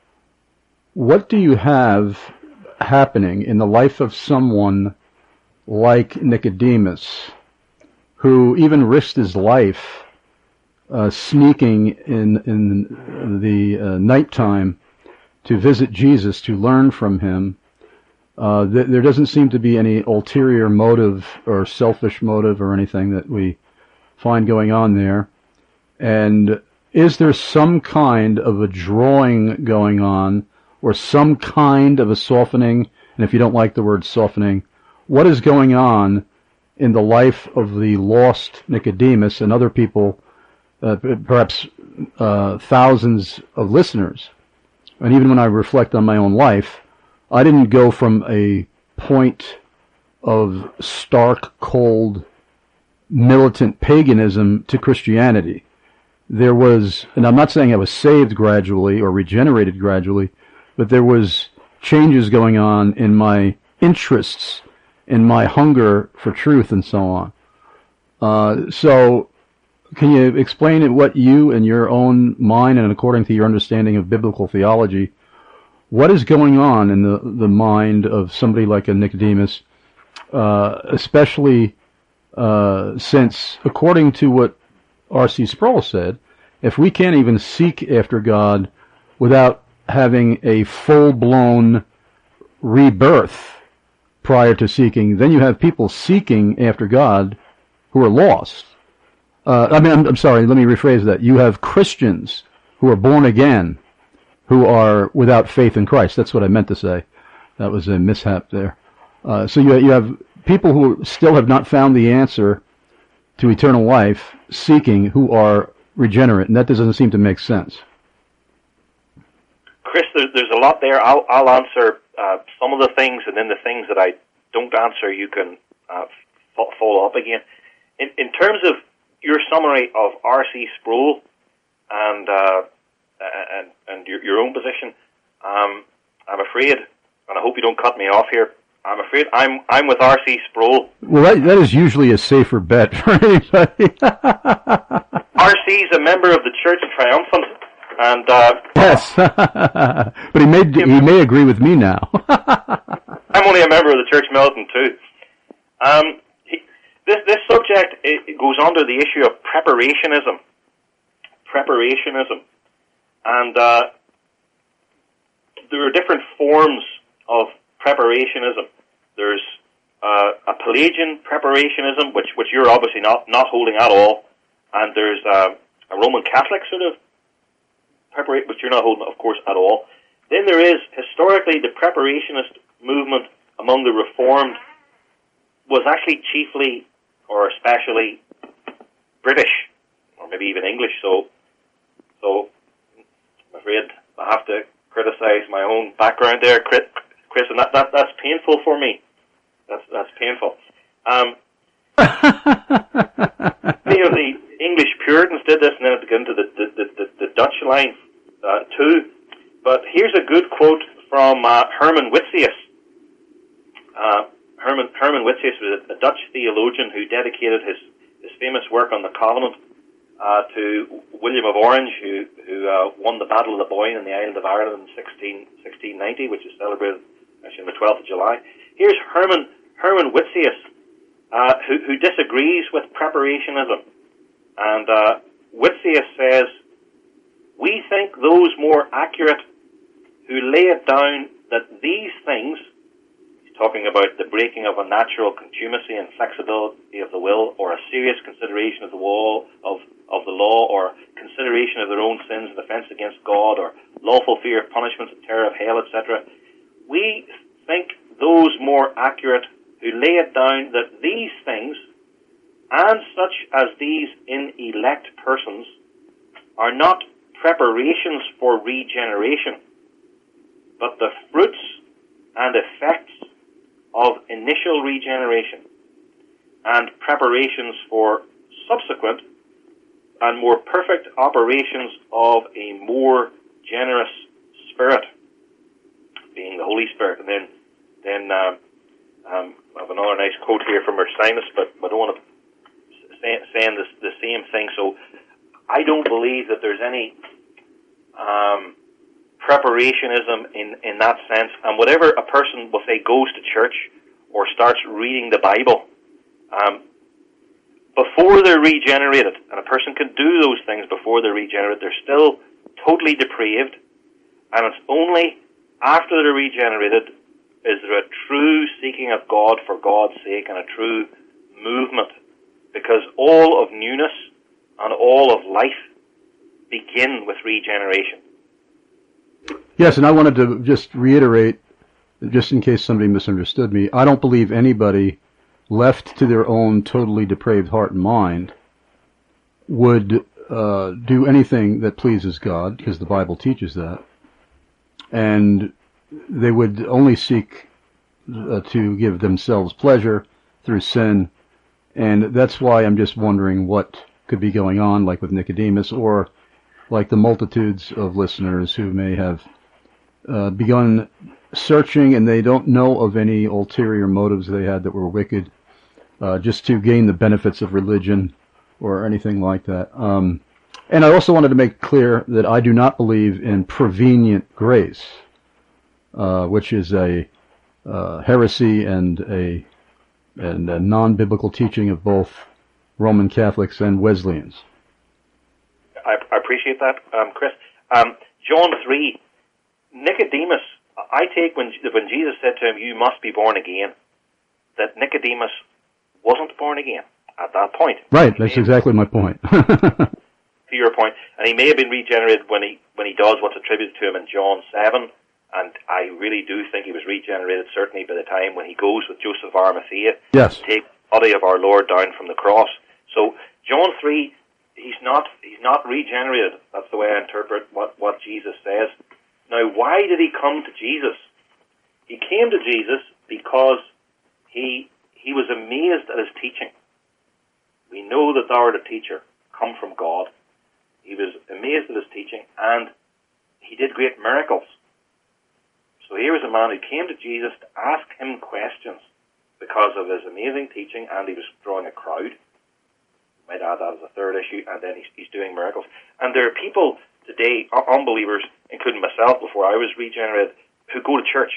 what do you have happening in the life of someone like Nicodemus, who even risked his life uh, sneaking in in the uh, nighttime to visit Jesus, to learn from him? Uh, th- there doesn't seem to be any ulterior motive or selfish motive or anything that we find going on there. And is there some kind of a drawing going on, or some kind of a softening? And if you don't like the word softening, what is going on in the life of the lost Nicodemus and other people, uh, perhaps uh, thousands of listeners? And even when I reflect on my own life, I didn't go from a point of stark, cold, militant paganism to Christianity. There was, and I'm not saying I was saved gradually or regenerated gradually, but there was changes going on in my interests, in my hunger for truth, and so on. Uh, so, can you explain what you, in your own mind and according to your understanding of biblical theology, what is going on in the, the mind of somebody like a Nicodemus, uh, especially uh, since, according to what R C Sproul said, if we can't even seek after God without having a full-blown rebirth prior to seeking, then you have people seeking after God who are lost. Uh, I mean, I'm, I'm sorry, let me rephrase that. You have Christians who are born again who are without faith in Christ. That's what I meant to say. That was a mishap there. Uh, so you, you have people who still have not found the answer to eternal life, seeking, who are regenerate, and that doesn't seem to make sense.
Chris, there's, there's a lot there. I'll, I'll answer uh, some of the things, and then the things that I don't answer, you can uh, f- follow up again. In, in terms of your summary of R C Sproul and uh, and, and your, your own position, um, I'm afraid, and I hope you don't cut me off here, I'm afraid I'm I'm with R C Sproul.
Well, that, that is usually a safer bet for anybody.
R C's a member of the Church Triumphant, and uh,
yes, but he may he may agree with me now.
I'm only a member of the Church Militant too. Um, he, this this subject it, it goes under the issue of preparationism, preparationism, and uh, there are different forms of preparationism. There's uh, a Pelagian preparationism, which which you're obviously not, not holding at all, and there's uh, a Roman Catholic sort of preparation, which you're not holding, of course, at all. Then there is, historically, the preparationist movement among the Reformed was actually chiefly or especially British, or maybe even English, so so I'm afraid I have to criticize my own background there, Chris, and that, that that's painful for me. That's that's painful. Um, you know, the English Puritans did this, and then it began to the the, the, the Dutch line uh, too. But here's a good quote from uh, Herman Witsius. Uh, Herman Herman Witsius was a, a Dutch theologian who dedicated his, his famous work on the Covenant uh, to William of Orange, who who uh, won the Battle of the Boyne in the island of Ireland in sixteen ninety, which is celebrated actually on the twelfth of July. Here's Herman Herman Witsius, uh, who, who disagrees with preparationism. And uh, Witsius says, We think those more accurate who lay it down that these things, he's talking about the breaking of a natural contumacy and flexibility of the will, or a serious consideration of the wall of, of the law, or consideration of their own sins and offense against God, or lawful fear of punishments and terror of hell, et cetera. We think those more accurate who lay it down that these things, and such as these in elect persons, are not preparations for regeneration, but the fruits and effects of initial regeneration, and preparations for subsequent and more perfect operations of a more generous Spirit, being the Holy Spirit. And then, then um, um, I have another nice quote here from Ursinus, but I don't want to say, saying this, the same thing. So I don't believe that there's any um, preparationism in, in that sense. And whatever a person will say goes to church or starts reading the Bible, um, before they're regenerated, and a person can do those things before they're regenerated, they're still totally depraved, and it's only after they're regenerated is there a true seeking of God for God's sake and a true movement, because all of newness and all of life begin with regeneration.
Yes, and I wanted to just reiterate, just in case somebody misunderstood me, I don't believe anybody left to their own totally depraved heart and mind would uh, do anything that pleases God, because the Bible teaches that. And they would only seek uh, to give themselves pleasure through sin. And that's why I'm just wondering what could be going on, like with Nicodemus, or like the multitudes of listeners who may have uh, begun searching and they don't know of any ulterior motives they had that were wicked, uh, just to gain the benefits of religion or anything like that. Um, and I also wanted to make clear that I do not believe in prevenient grace, uh, which is a uh, heresy and a, and a non-biblical teaching of both Roman Catholics and Wesleyans.
I, I appreciate that, um, Chris. Um, John three, Nicodemus, I take when when Jesus said to him, "You must be born again," that Nicodemus wasn't born again at that point.
Right, that's exactly my point.
To your point, and he may have been regenerated when he when he does what's attributed to him in John seven, and I really do think he was regenerated certainly by the time when he goes with Joseph of Arimathea
yes.
to take the body of our Lord down from the cross. So John three, he's not he's not regenerated. That's the way I interpret what, what Jesus says. Now, why did he come to Jesus? He came to Jesus because he he was amazed at his teaching. We know that thou art a teacher, come from God. He was amazed at his teaching, and he did great miracles. So here was a man who came to Jesus to ask him questions because of his amazing teaching, and he was drawing a crowd. Might add that as a third issue, and then he's, he's doing miracles. And there are people today, unbelievers, including myself before I was regenerated, who go to church,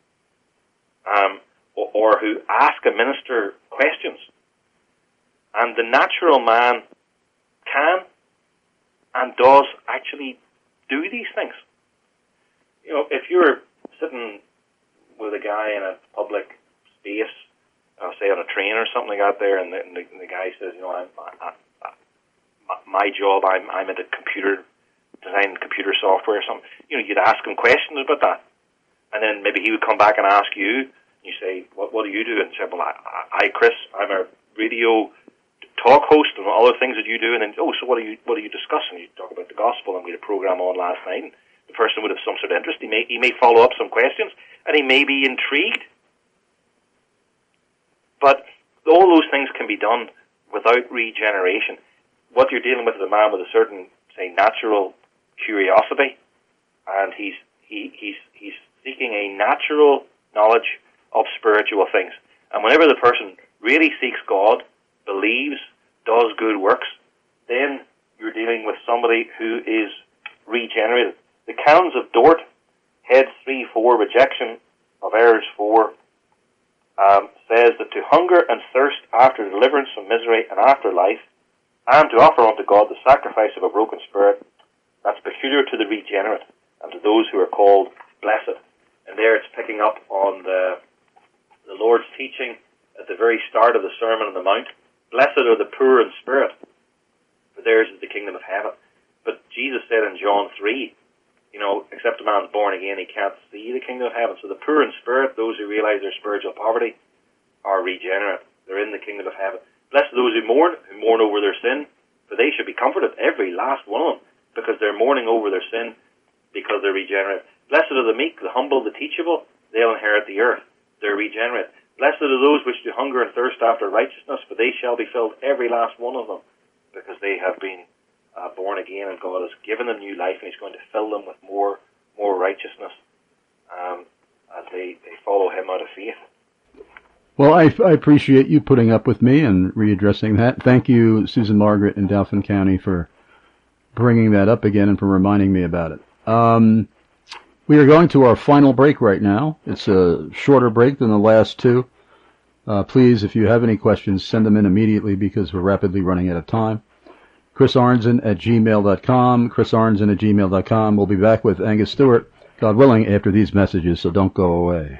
um, or, or who ask a minister questions. And the natural man can and does actually do these things. You know, if you're sitting with a guy in a public space, uh, say on a train or something like that there, and the, and the, and the guy says, you know, I'm, I, I, my job, I'm, I'm into computer design, computer software or something, you know, you'd ask him questions about that. And then maybe he would come back and ask you, you say, what, what do you do? And say, well, I, I, Chris, I'm a radio talk host and other things that you do. And then, oh, so what are you, what are you discussing? You talk about the gospel, and we had a program on last night, and the person would have some sort of interest. He may, he may follow up some questions, and he may be intrigued. But all those things can be done without regeneration. What you're dealing with is a man with a certain, say, natural curiosity, and he's he, he's he's seeking a natural knowledge of spiritual things. And whenever the person really seeks God, believes, does good works, then you're dealing with somebody who is regenerated. The Canons of Dort, Head three four, Rejection of Errors four, um, says that to hunger and thirst after deliverance from misery and after life, and to offer unto God the sacrifice of a broken spirit, That's peculiar to the regenerate and to those who are called blessed. And there it's picking up on the, the Lord's teaching at the very start of the Sermon on the Mount. Blessed are the poor in spirit, for theirs is the kingdom of heaven. But Jesus said in John three, you know, except a man's born again, he can't see the kingdom of heaven. So the poor in spirit, those who realize their spiritual poverty, are regenerate. They're in the kingdom of heaven. Blessed are those who mourn, who mourn over their sin, for they should be comforted, every last one of them, because they're mourning over their sin, because they're regenerate. Blessed are the meek, the humble, the teachable, they'll inherit the earth. They're regenerate. Blessed are those which do hunger and thirst after righteousness, for they shall be filled, every last one of them, because they have been uh, born again, and God has given them new life, and He's going to fill them with more more righteousness um, as they, they follow Him out of faith.
Well, I, I appreciate you putting up with me and readdressing that. Thank you, Susan Margaret in Dauphin County, for bringing that up again and for reminding me about it. Um, we are going to our final break right now. It's a shorter break than the last two. Uh, please, if you have any questions, send them in immediately because we're rapidly running out of time. Chris Arnzen at gmail dot com. Chris Arnzen at gmail dot com. We'll be back with Angus Stewart, God willing, after these messages, so don't go away.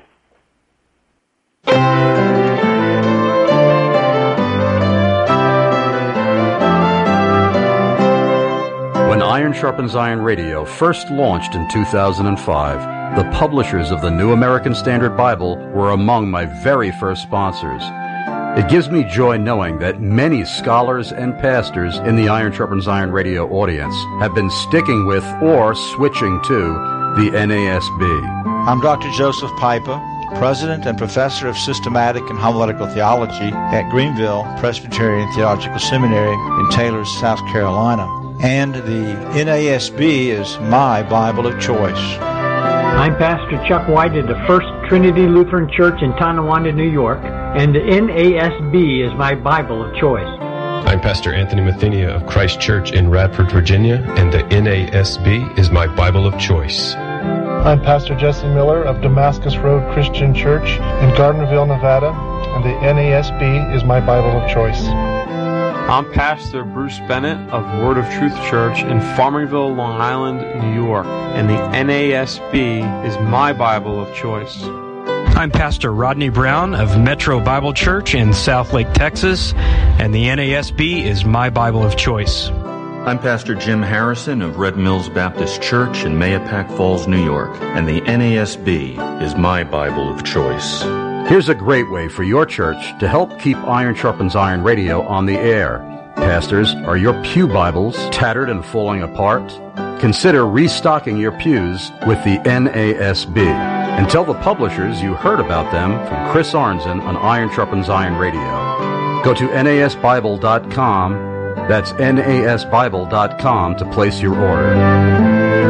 When Iron Sharpens Iron Radio first launched in two thousand five, the publishers of the New American Standard Bible were among my very first sponsors. It gives me joy knowing that many scholars and pastors in the Iron Sharpens Iron Radio audience have been sticking with or switching to the N A S B.
I'm Doctor Joseph Pipa, President and Professor of Systematic and Homiletical Theology at Greenville Presbyterian Theological Seminary in Taylor, South Carolina. And the N A S B is my Bible of choice.
I'm Pastor Chuck White at the First Trinity Lutheran Church in Tonawanda, New York, and the N A S B is my Bible of choice.
I'm Pastor Anthony Mathenia of Christ Church in Radford, Virginia, and the N A S B is my Bible of choice.
I'm Pastor Jesse Miller of Damascus Road Christian Church in Gardnerville, Nevada, and the N A S B is my Bible of choice.
I'm Pastor Bruce Bennett of Word of Truth Church in Farmingville, Long Island, New York, and the N A S B is my Bible of choice.
I'm Pastor Rodney Brown of Metro Bible Church in Southlake, Texas, and the N A S B is my Bible of choice.
I'm Pastor Jim Harrison of Red Mills Baptist Church in Mahopac Falls, New York, and the N A S B is my Bible of choice.
Here's a great way for your church to help keep Iron Sharpens Iron Radio on the air. Pastors, are your pew Bibles tattered and falling apart? Consider restocking your pews with the N A S B. And tell the publishers you heard about them from Chris Arnzen on Iron Sharpens Iron Radio. Go to N A S Bible dot com. That's N A S Bible dot com to place your order.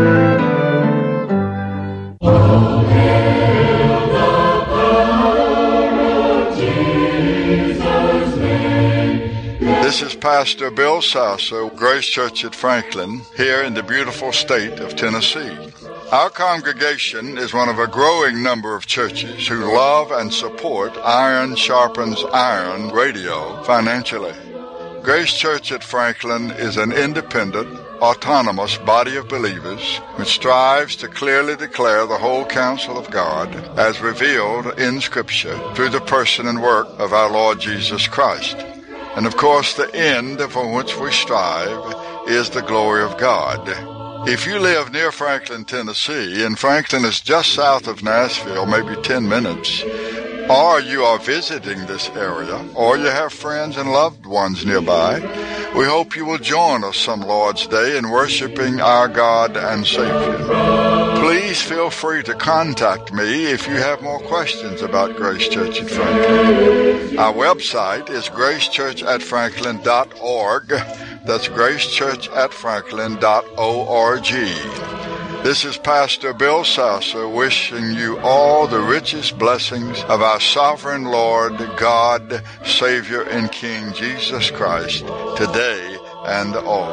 This is Pastor Bill Sasser, Grace Church at Franklin, here in the beautiful state of Tennessee. Our congregation is one of a growing number of churches who love and support Iron Sharpens Iron Radio financially. Grace Church at Franklin is an independent, autonomous body of believers which strives to clearly declare the whole counsel of God as revealed in Scripture through the person and work of our Lord Jesus Christ. And of course, the end for which we strive is the glory of God. If you live near Franklin, Tennessee, and Franklin is just south of Nashville, maybe ten minutes, or you are visiting this area, or you have friends and loved ones nearby, we hope you will join us some Lord's Day in worshiping our God and Savior. Please feel free to contact me if you have more questions about Grace Church at Franklin. Our website is grace church at franklin dot org. That's grace church at franklin dot org. This is Pastor Bill Sasser wishing you all the richest blessings of our sovereign Lord, God, Savior, and King Jesus Christ, today and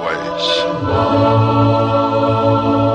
always.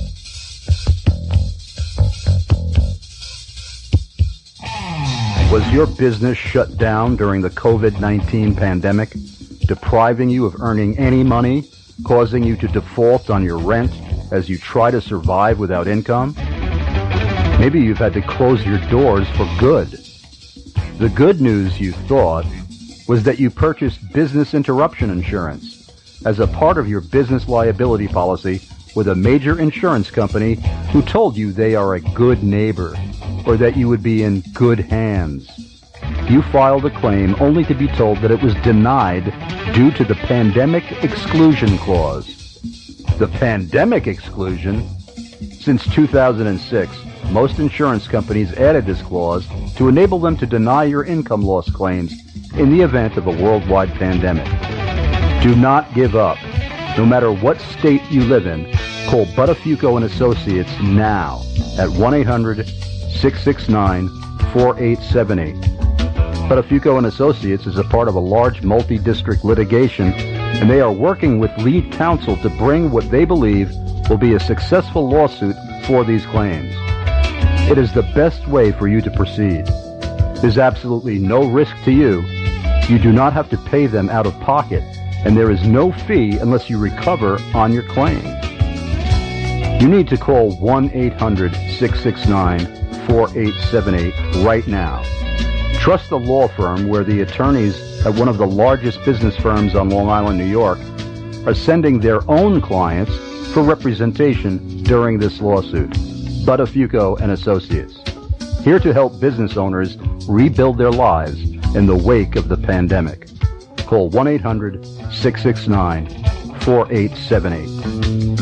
Was your business shut down during the covid nineteen pandemic, depriving you of earning any money, causing you to default on your rent as you try to survive without income? Maybe you've had to close your doors for good. The good news, you thought, was that you purchased business interruption insurance as a part of your business liability policy with a major insurance company who told you they are a good neighbor or that you would be in good hands. You filed a claim only to be told that it was denied due to the Pandemic Exclusion Clause. The Pandemic Exclusion? Since two thousand six, most insurance companies added this clause to enable them to deny your income loss claims in the event of a worldwide pandemic. Do not give up. No matter what state you live in, call Buttafuoco and Associates now at one eight hundred six six nine four eight seven eight. Buttafuoco and Associates is a part of a large multi-district litigation, and they are working with lead counsel to bring what they believe will be a successful lawsuit for these claims. It is the best way for you to proceed. There's absolutely no risk to you. You do not have to pay them out of pocket, and there is no fee unless you recover on your claim. You need to call one eight hundred six six nine four eight seven eight right now. Trust the law firm where the attorneys at one of the largest business firms on Long Island, New York, are sending their own clients for representation during this lawsuit. Buttafuoco and Associates, here to help business owners rebuild their lives in the wake of the pandemic. Call one eight hundred six six nine four eight seven eight.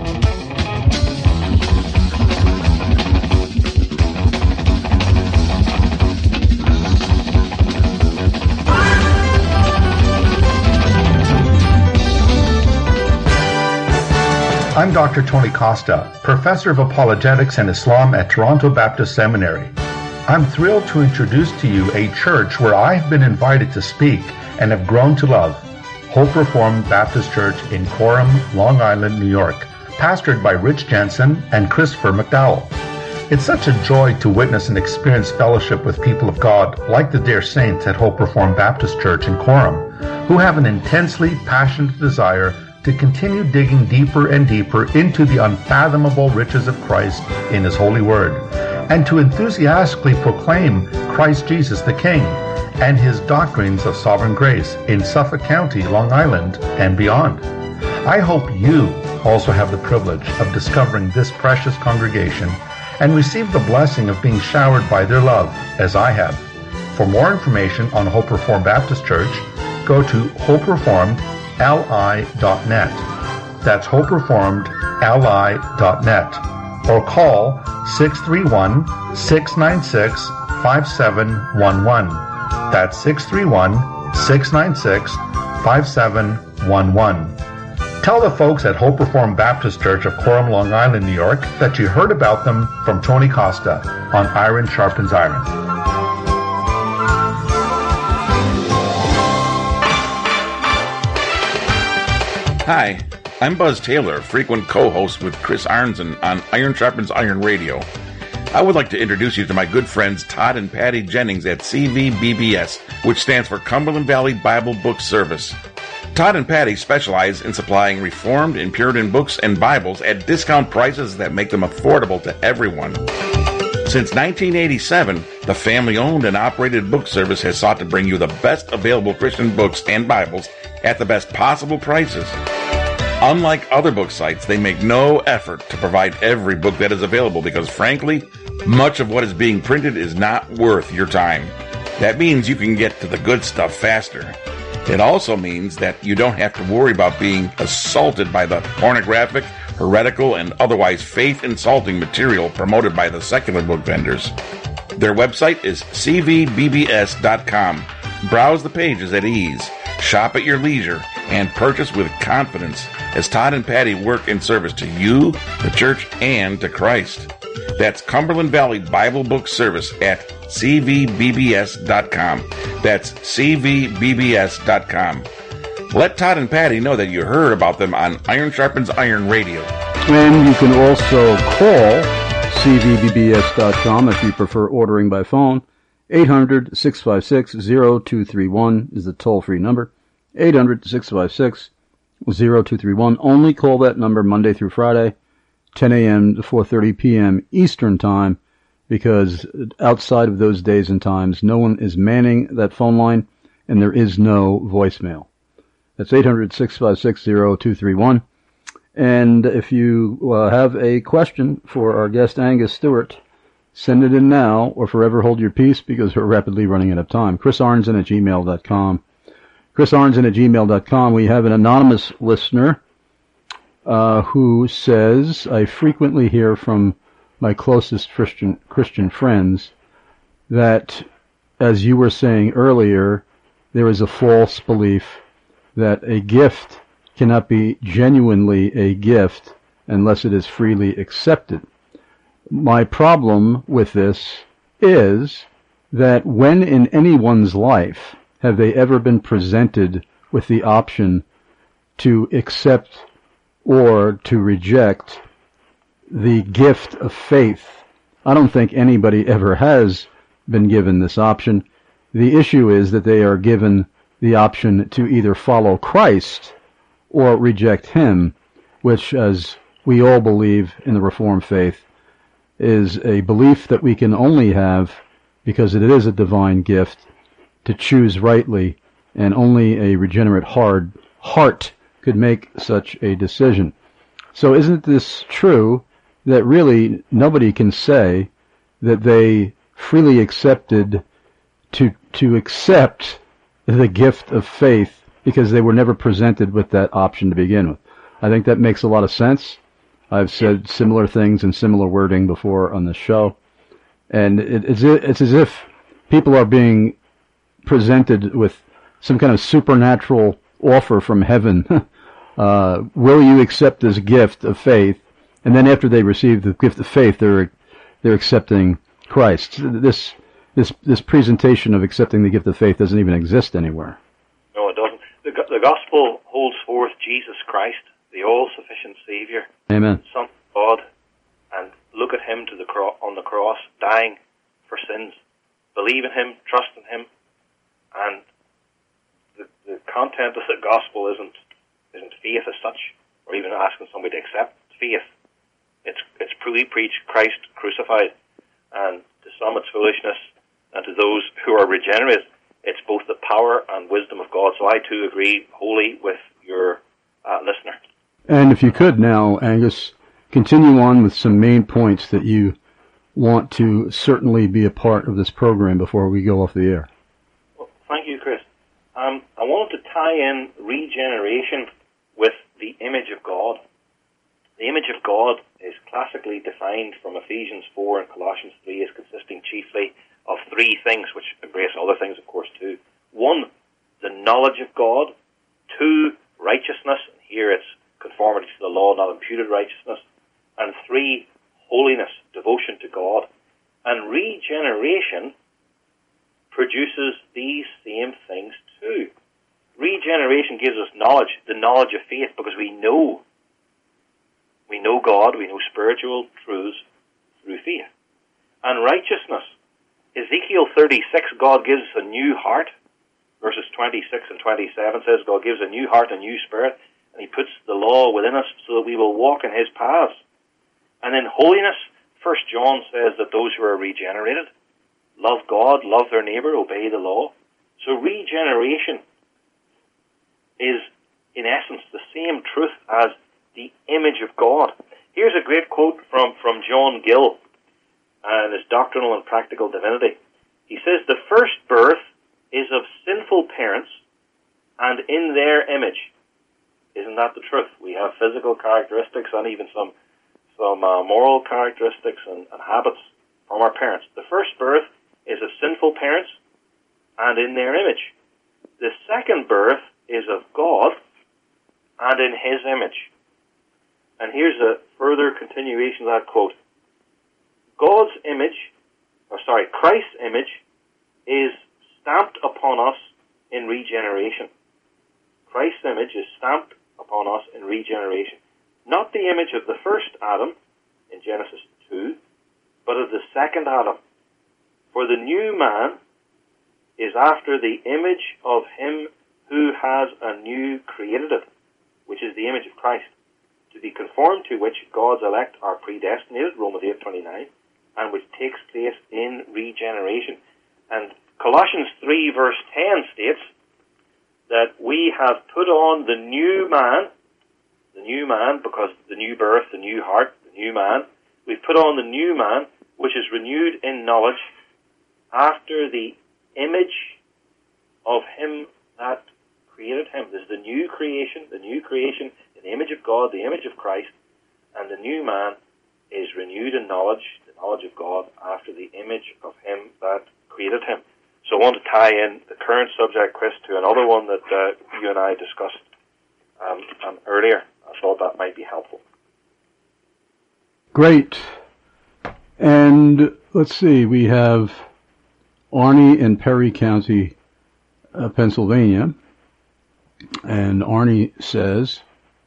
I'm Doctor Tony Costa, Professor of Apologetics and Islam at Toronto Baptist Seminary. I'm thrilled to introduce to you a church where I've been invited to speak and have grown to love, Hope Reformed Baptist Church in Coram, Long Island, New York, pastored by Rich Jensen and Christopher McDowell. It's such a joy to witness and experience fellowship with people of God like the dear saints at Hope Reformed Baptist Church in Coram, who have an intensely passionate desire to continue digging deeper and deeper into the unfathomable riches of Christ in His holy word, and to enthusiastically proclaim Christ Jesus the King and His doctrines of sovereign grace in Suffolk County, Long Island, and beyond. I hope you also have the privilege of discovering this precious congregation and receive the blessing of being showered by their love, as I have. For more information on Hope Reformed Baptist Church, go to hope reformed L I dot net. That's hope reformed L I dot net. Or call six three one, six nine six, five seven one one. That's six three one, six nine six, five seven one one. Tell the folks at Hope Reformed Baptist Church of Coram, Long Island, New York, that you heard about them from Tony Costa on Iron Sharpens Iron.
Hi, I'm Buzz Taylor, frequent co-host with Chris Arnzen on Iron Sharpens Iron Radio. I would like to introduce you to my good friends Todd and Patty Jennings at C V B B S, which stands for Cumberland Valley Bible Book Service. Todd and Patty specialize in supplying Reformed and Puritan books and Bibles at discount prices that make them affordable to everyone. Since nineteen eighty-seven, the family-owned and operated book service has sought to bring you the best available Christian books and Bibles at the best possible prices. Unlike other book sites, they make no effort to provide every book that is available because, frankly, much of what is being printed is not worth your time. That means you can get to the good stuff faster. It also means that you don't have to worry about being assaulted by the pornographic, heretical, and otherwise faith-insulting material promoted by the secular book vendors. Their website is c v b b s dot com. Browse the pages at ease, shop at your leisure, and purchase with confidence as Todd and Patty work in service to you, the church, and to Christ. That's Cumberland Valley Bible Book Service at c v b b s dot com. That's c v b b s dot com. Let Todd and Patty know that you heard about them on Iron Sharpens Iron Radio.
And you can also call c v b b s dot com if you prefer ordering by phone eight hundred, six five six, zero two three one is the toll-free number. eight hundred, six five six, zero two three one. Only call that number Monday through Friday, ten a.m. to four thirty p.m. Eastern Time, because outside of those days and times, no one is manning that phone line, and there is no voicemail. That's eight hundred, six five six, zero two three one. And if you uh, have a question for our guest Angus Stewart, send it in now or forever hold your peace, because we're rapidly running out of time. Chris Arnzen at gmail dot com. Chris Arnzen at gmail dot com. We have an anonymous listener uh, who says, I frequently hear from my closest Christian, Christian friends that, as you were saying earlier, there is a false belief that a gift cannot be genuinely a gift unless it is freely accepted. My problem with this is that when in anyone's life have they ever been presented with the option to accept or to reject the gift of faith? I don't think anybody ever has been given this option. The issue is that they are given the option to either follow Christ or reject him, which, as we all believe in the Reformed faith, is a belief that we can only have because it is a divine gift to choose rightly, and only a regenerate hard heart could make such a decision. So isn't this true that really nobody can say that they freely accepted to to accept the gift of faith because they were never presented with that option to begin with? I think that makes a lot of sense. I've said similar things and similar wording before on this show. And it, it's, it's as if people are being presented with some kind of supernatural offer from heaven. uh, will you accept this gift of faith? And then after they receive the gift of faith, they're they're accepting Christ. This this this presentation of accepting the gift of faith doesn't even exist anywhere.
No, it doesn't. The, the gospel holds forth Jesus Christ, the all-sufficient Savior,
Amen.
Son of God, and look at him to the cro- on the cross, dying for sins. Believe in him, trust in him, and the, the content of the gospel isn't isn't faith as such, or even asking somebody to accept faith. It's it's we preach Christ crucified, and to some it's foolishness, and to those who are regenerate, it's both the power and wisdom of God. So I too agree wholly with your uh, listener.
And if you could now, Angus, continue on with some main points that you want to certainly be a part of this program before we go off the air.
Well, thank you, Chris. Um, I wanted to tie in regeneration with the image of God. The image of God is classically defined from Ephesians four and Colossians three as consisting chiefly of three things, which embrace other things, of course, too. One, the knowledge of God. Two, righteousness. And here it's conformity to the law, not imputed righteousness. And three, holiness, devotion to God. And regeneration produces these same things too. Regeneration gives us knowledge, the knowledge of faith, because we know. We know God, we know spiritual truths through faith. And righteousness. Ezekiel thirty-six, God gives us a new heart. Verses twenty-six and twenty-seven says God gives a new heart, a new spirit, and he puts the law within us so that we will walk in his paths. And in holiness, First John says that those who are regenerated love God, love their neighbor, obey the law. So regeneration is, in essence, the same truth as the image of God. Here's a great quote from, from John Gill and his Doctrinal and Practical Divinity. He says, the first birth is of sinful parents and in their image. Isn't that the truth? We have physical characteristics and even some some uh, moral characteristics and, and habits from our parents. The first birth is of sinful parents and in their image. The second birth is of God and in his image. And here's a further continuation of that quote. God's image, or sorry, Christ's image is stamped upon us in regeneration. Christ's image is stamped upon us in regeneration. Not the image of the first Adam in Genesis two, but of the second Adam. For the new man is after the image of him who has anew created it, which is the image of Christ, to be conformed to which God's elect are predestinated, Romans eight twenty-nine, and which takes place in regeneration. And Colossians three verse ten states that we have put on the new man, the new man, because the new birth, the new heart, the new man, we've put on the new man, which is renewed in knowledge after the image of him that created him. There's the new creation, the new creation in the image of God, the image of Christ, and the new man is renewed in knowledge, the knowledge of God, after the image of him that created him. So I want to tie in the current subject, Chris, to another one that uh, you and I discussed um, um, earlier. I thought that might be helpful.
Great. And let's see, we have Arnie in Perry County, uh, Pennsylvania. And Arnie says,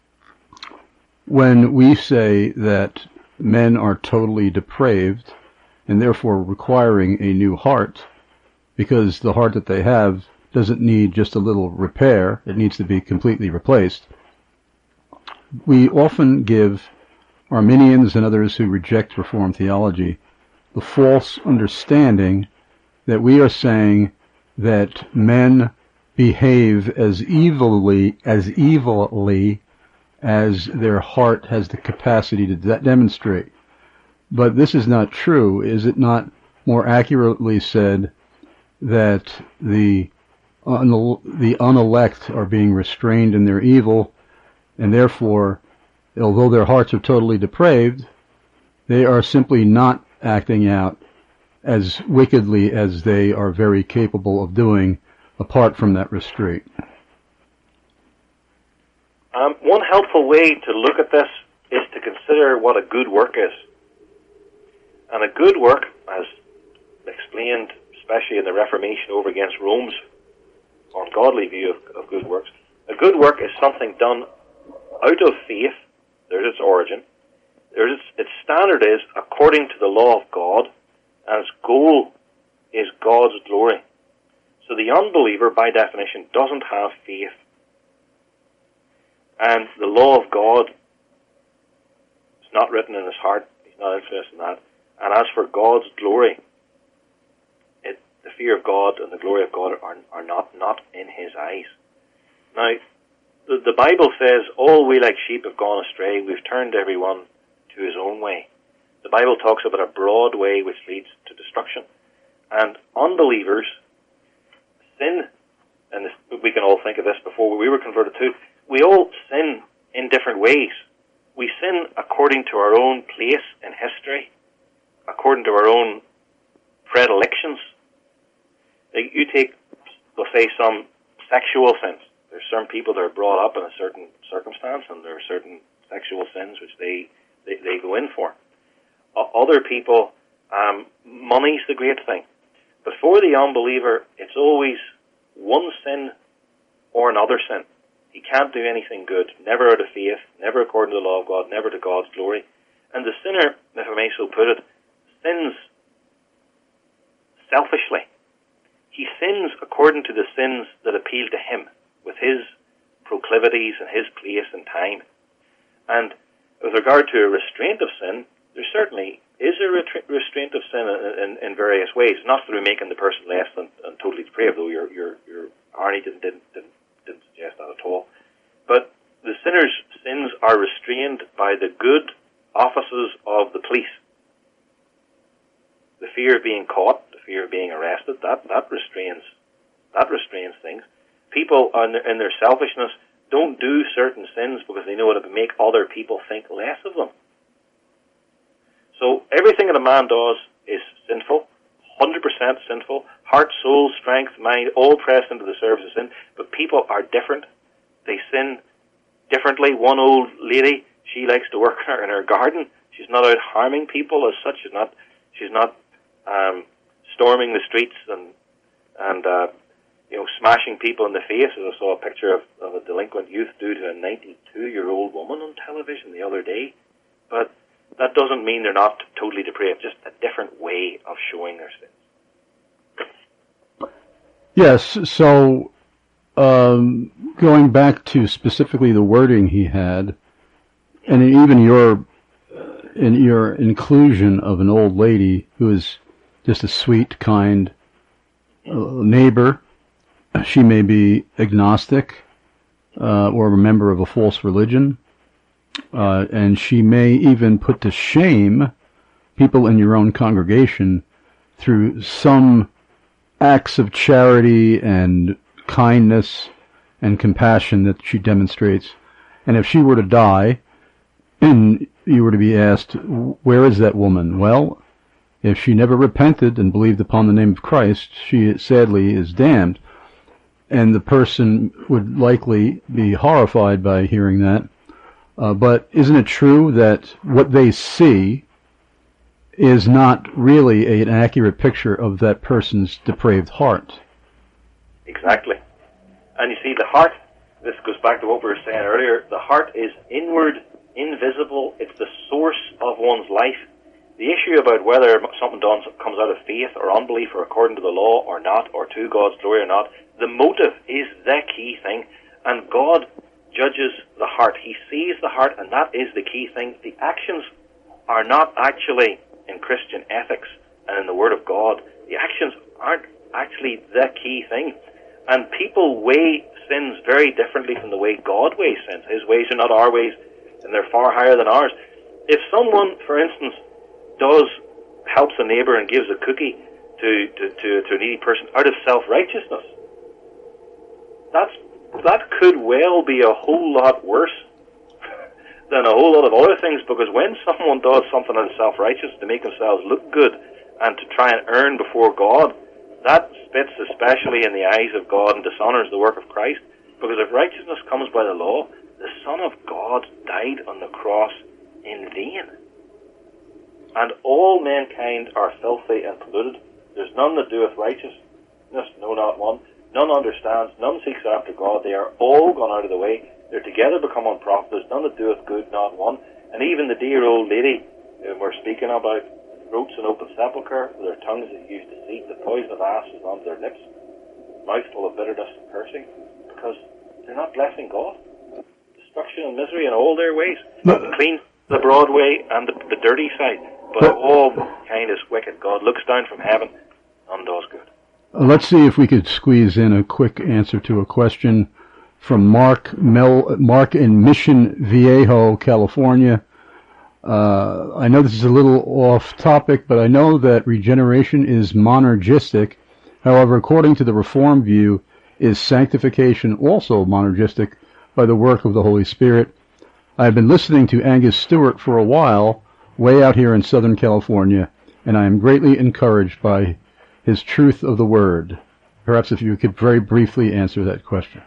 when we say that men are totally depraved and therefore requiring a new heart, because the heart that they have doesn't need just a little repair, it needs to be completely replaced, we often give Arminians and others who reject Reformed theology the false understanding that we are saying that men behave as evilly as evilly as their heart has the capacity to de- demonstrate. But this is not true. Is it not more accurately said that the un- the unelect are being restrained in their evil, and therefore, although their hearts are totally depraved, they are simply not acting out as wickedly as they are very capable of doing apart from that restraint?
Um, one helpful way to look at this is to consider what a good work is. And a good work, as explained especially in the Reformation over against Rome's ungodly view of, of good works, a good work is something done out of faith. There's its origin. There's its, its standard is according to the law of God, and its goal is God's glory. So the unbeliever, by definition, doesn't have faith. And the law of God is not written in his heart. He's not interested in that. And as for God's glory, it, the fear of God and the glory of God are, are not, not in his eyes. Now, the, the Bible says, all we like sheep have gone astray. We've turned everyone to his own way. The Bible talks about a broad way which leads to destruction. And unbelievers sin, and this, we can all think of this before we were converted too, we all sin in different ways. We sin according to our own place in history, according to our own predilections. Like you take, we'll say, some sexual sins. There's some people that are brought up in a certain circumstance, and there are certain sexual sins which they, they, they go in for. Other people, um, money's the great thing. But for the unbeliever, it's always one sin or another sin. He can't do anything good, never out of faith, never according to the law of God, never to God's glory. And the sinner, if I may so put it, sins selfishly. He sins according to the sins that appeal to him, with his proclivities and his place and time. And with regard to a restraint of sin, there certainly is a retra- restraint of sin in, in, in various ways, not through making the person less than, than totally depraved, though your your your Arnie didn't, didn't didn't didn't suggest that at all. But the sinner's sins are restrained by the good offices of the police. The fear of being caught, the fear of being arrested, that that restrains that restrains things. People in their, in their selfishness don't do certain sins because they know it will make other people think less of them. So everything that a man does is sinful, one hundred percent sinful. Heart, soul, strength, mind, all pressed into the service of sin. But people are different. They sin differently. One old lady, she likes to work in her, in her garden. She's not out harming people as such. She's not, she's not um, storming the streets and and uh, you know smashing people in the face. As I saw a picture of, of a delinquent youth do to a ninety-two-year-old woman on television the other day. But that doesn't mean they're not totally depraved, just a different way of showing their sins.
Yes, so um, going back to specifically the wording he had, and even your in your inclusion of an old lady who is just a sweet, kind uh, neighbor. She may be agnostic uh, or a member of a false religion, uh, and she may even put to shame people in your own congregation through some acts of charity and kindness and compassion that she demonstrates. And if she were to die, and you were to be asked, where is that woman? Well, if she never repented and believed upon the name of Christ, she sadly is damned. And the person would likely be horrified by hearing that. Uh, but isn't it true that what they see is not really a, an accurate picture of that person's depraved heart?
Exactly. And you see, the heart, this goes back to what we were saying earlier, the heart is inward, invisible. It's the source of one's life. The issue about whether something done comes out of faith or unbelief or according to the law or not, or to God's glory or not, the motive is the key thing. And God judges the heart. He sees the heart, and that is the key thing. The actions are not actually in Christian ethics and in the Word of God. The actions aren't actually the key thing. And people weigh sins very differently from the way God weighs sins. His ways are not our ways, and they're far higher than ours. If someone, for instance, does helps a neighbor and gives a cookie to, to, to, to a needy person out of self-righteousness, that's, that could well be a whole lot worse than a whole lot of other things, because when someone does something out of self-righteousness to make themselves look good and to try and earn before God, that spits especially in the eyes of God and dishonors the work of Christ. Because if righteousness comes by the law, the Son of God died on the cross in vain. And all mankind are filthy and polluted. There's none that doeth righteousness, no, not one. None understands, none seeks after God. They are all gone out of the way. They're together become unprofitable. There's none that doeth good, not one. And even the dear old lady whom we're speaking about, throats an open sepulchre, with their tongues that use deceit, the poison of ashes on their lips, mouth full of bitterness and cursing, because they're not blessing God. Destruction and misery in all their ways. The clean, the broad way, and the, the dirty side. But all kind is wicked. God looks down from heaven and does good.
Uh, let's see if we could squeeze in a quick answer to a question from Mark Mel, Mark in Mission Viejo, California. Uh, I know this is a little off topic, but I know that regeneration is monergistic. However, according to the Reformed view, is sanctification also monergistic by the work of the Holy Spirit? I've been listening to Angus Stewart for a while, way out here in Southern California, and I am greatly encouraged by his truth of the Word. Perhaps if you could very briefly answer that question.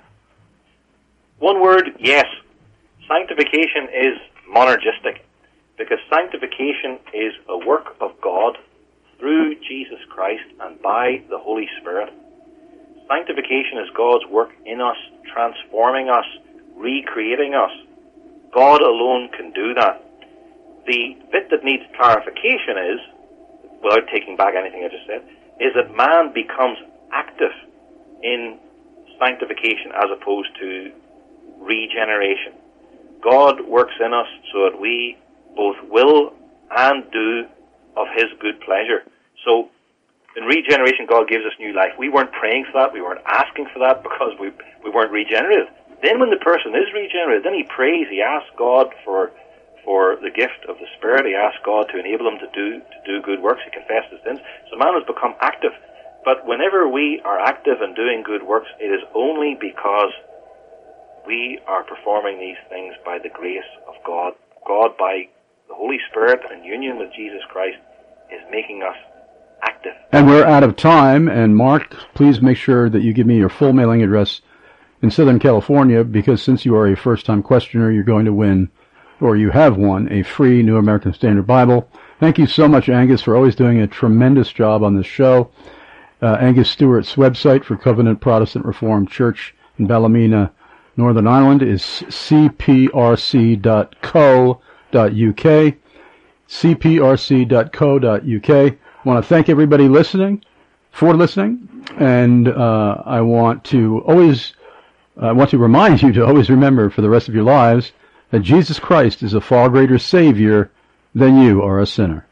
One word, yes. Sanctification is monergistic, because sanctification is a work of God through Jesus Christ and by the Holy Spirit. Sanctification is God's work in us, transforming us, recreating us. God alone can do that. The bit that needs clarification is, without taking back anything I just said, is that man becomes active in sanctification as opposed to regeneration. God works in us so that we both will and do of His good pleasure. So, in regeneration, God gives us new life. We weren't praying for that, we weren't asking for that, because we we weren't regenerated. Then when the person is regenerated, then he prays, he asks God for for the gift of the Spirit, he asks God to enable him to do to do good works, he confesses his sins. So man has become active. But whenever we are active and doing good works, it is only because we are performing these things by the grace of God. God, by the Holy Spirit and union with Jesus Christ, is making us active.
And we're out of time. And Mark, please make sure that you give me your full mailing address in Southern California, because since you are a first-time questioner, you're going to win, or you have won, a free New American Standard Bible. Thank you so much, Angus, for always doing a tremendous job on this show. Uh, Angus Stewart's website for Covenant Protestant Reformed Church in Ballymena, Northern Ireland, is c p r c dot co dot u k. c p r c dot co dot u k. I want to thank everybody listening, for listening. and uh, I want to always, I want to remind you to always remember for the rest of your lives that Jesus Christ is a far greater Savior than you are a sinner.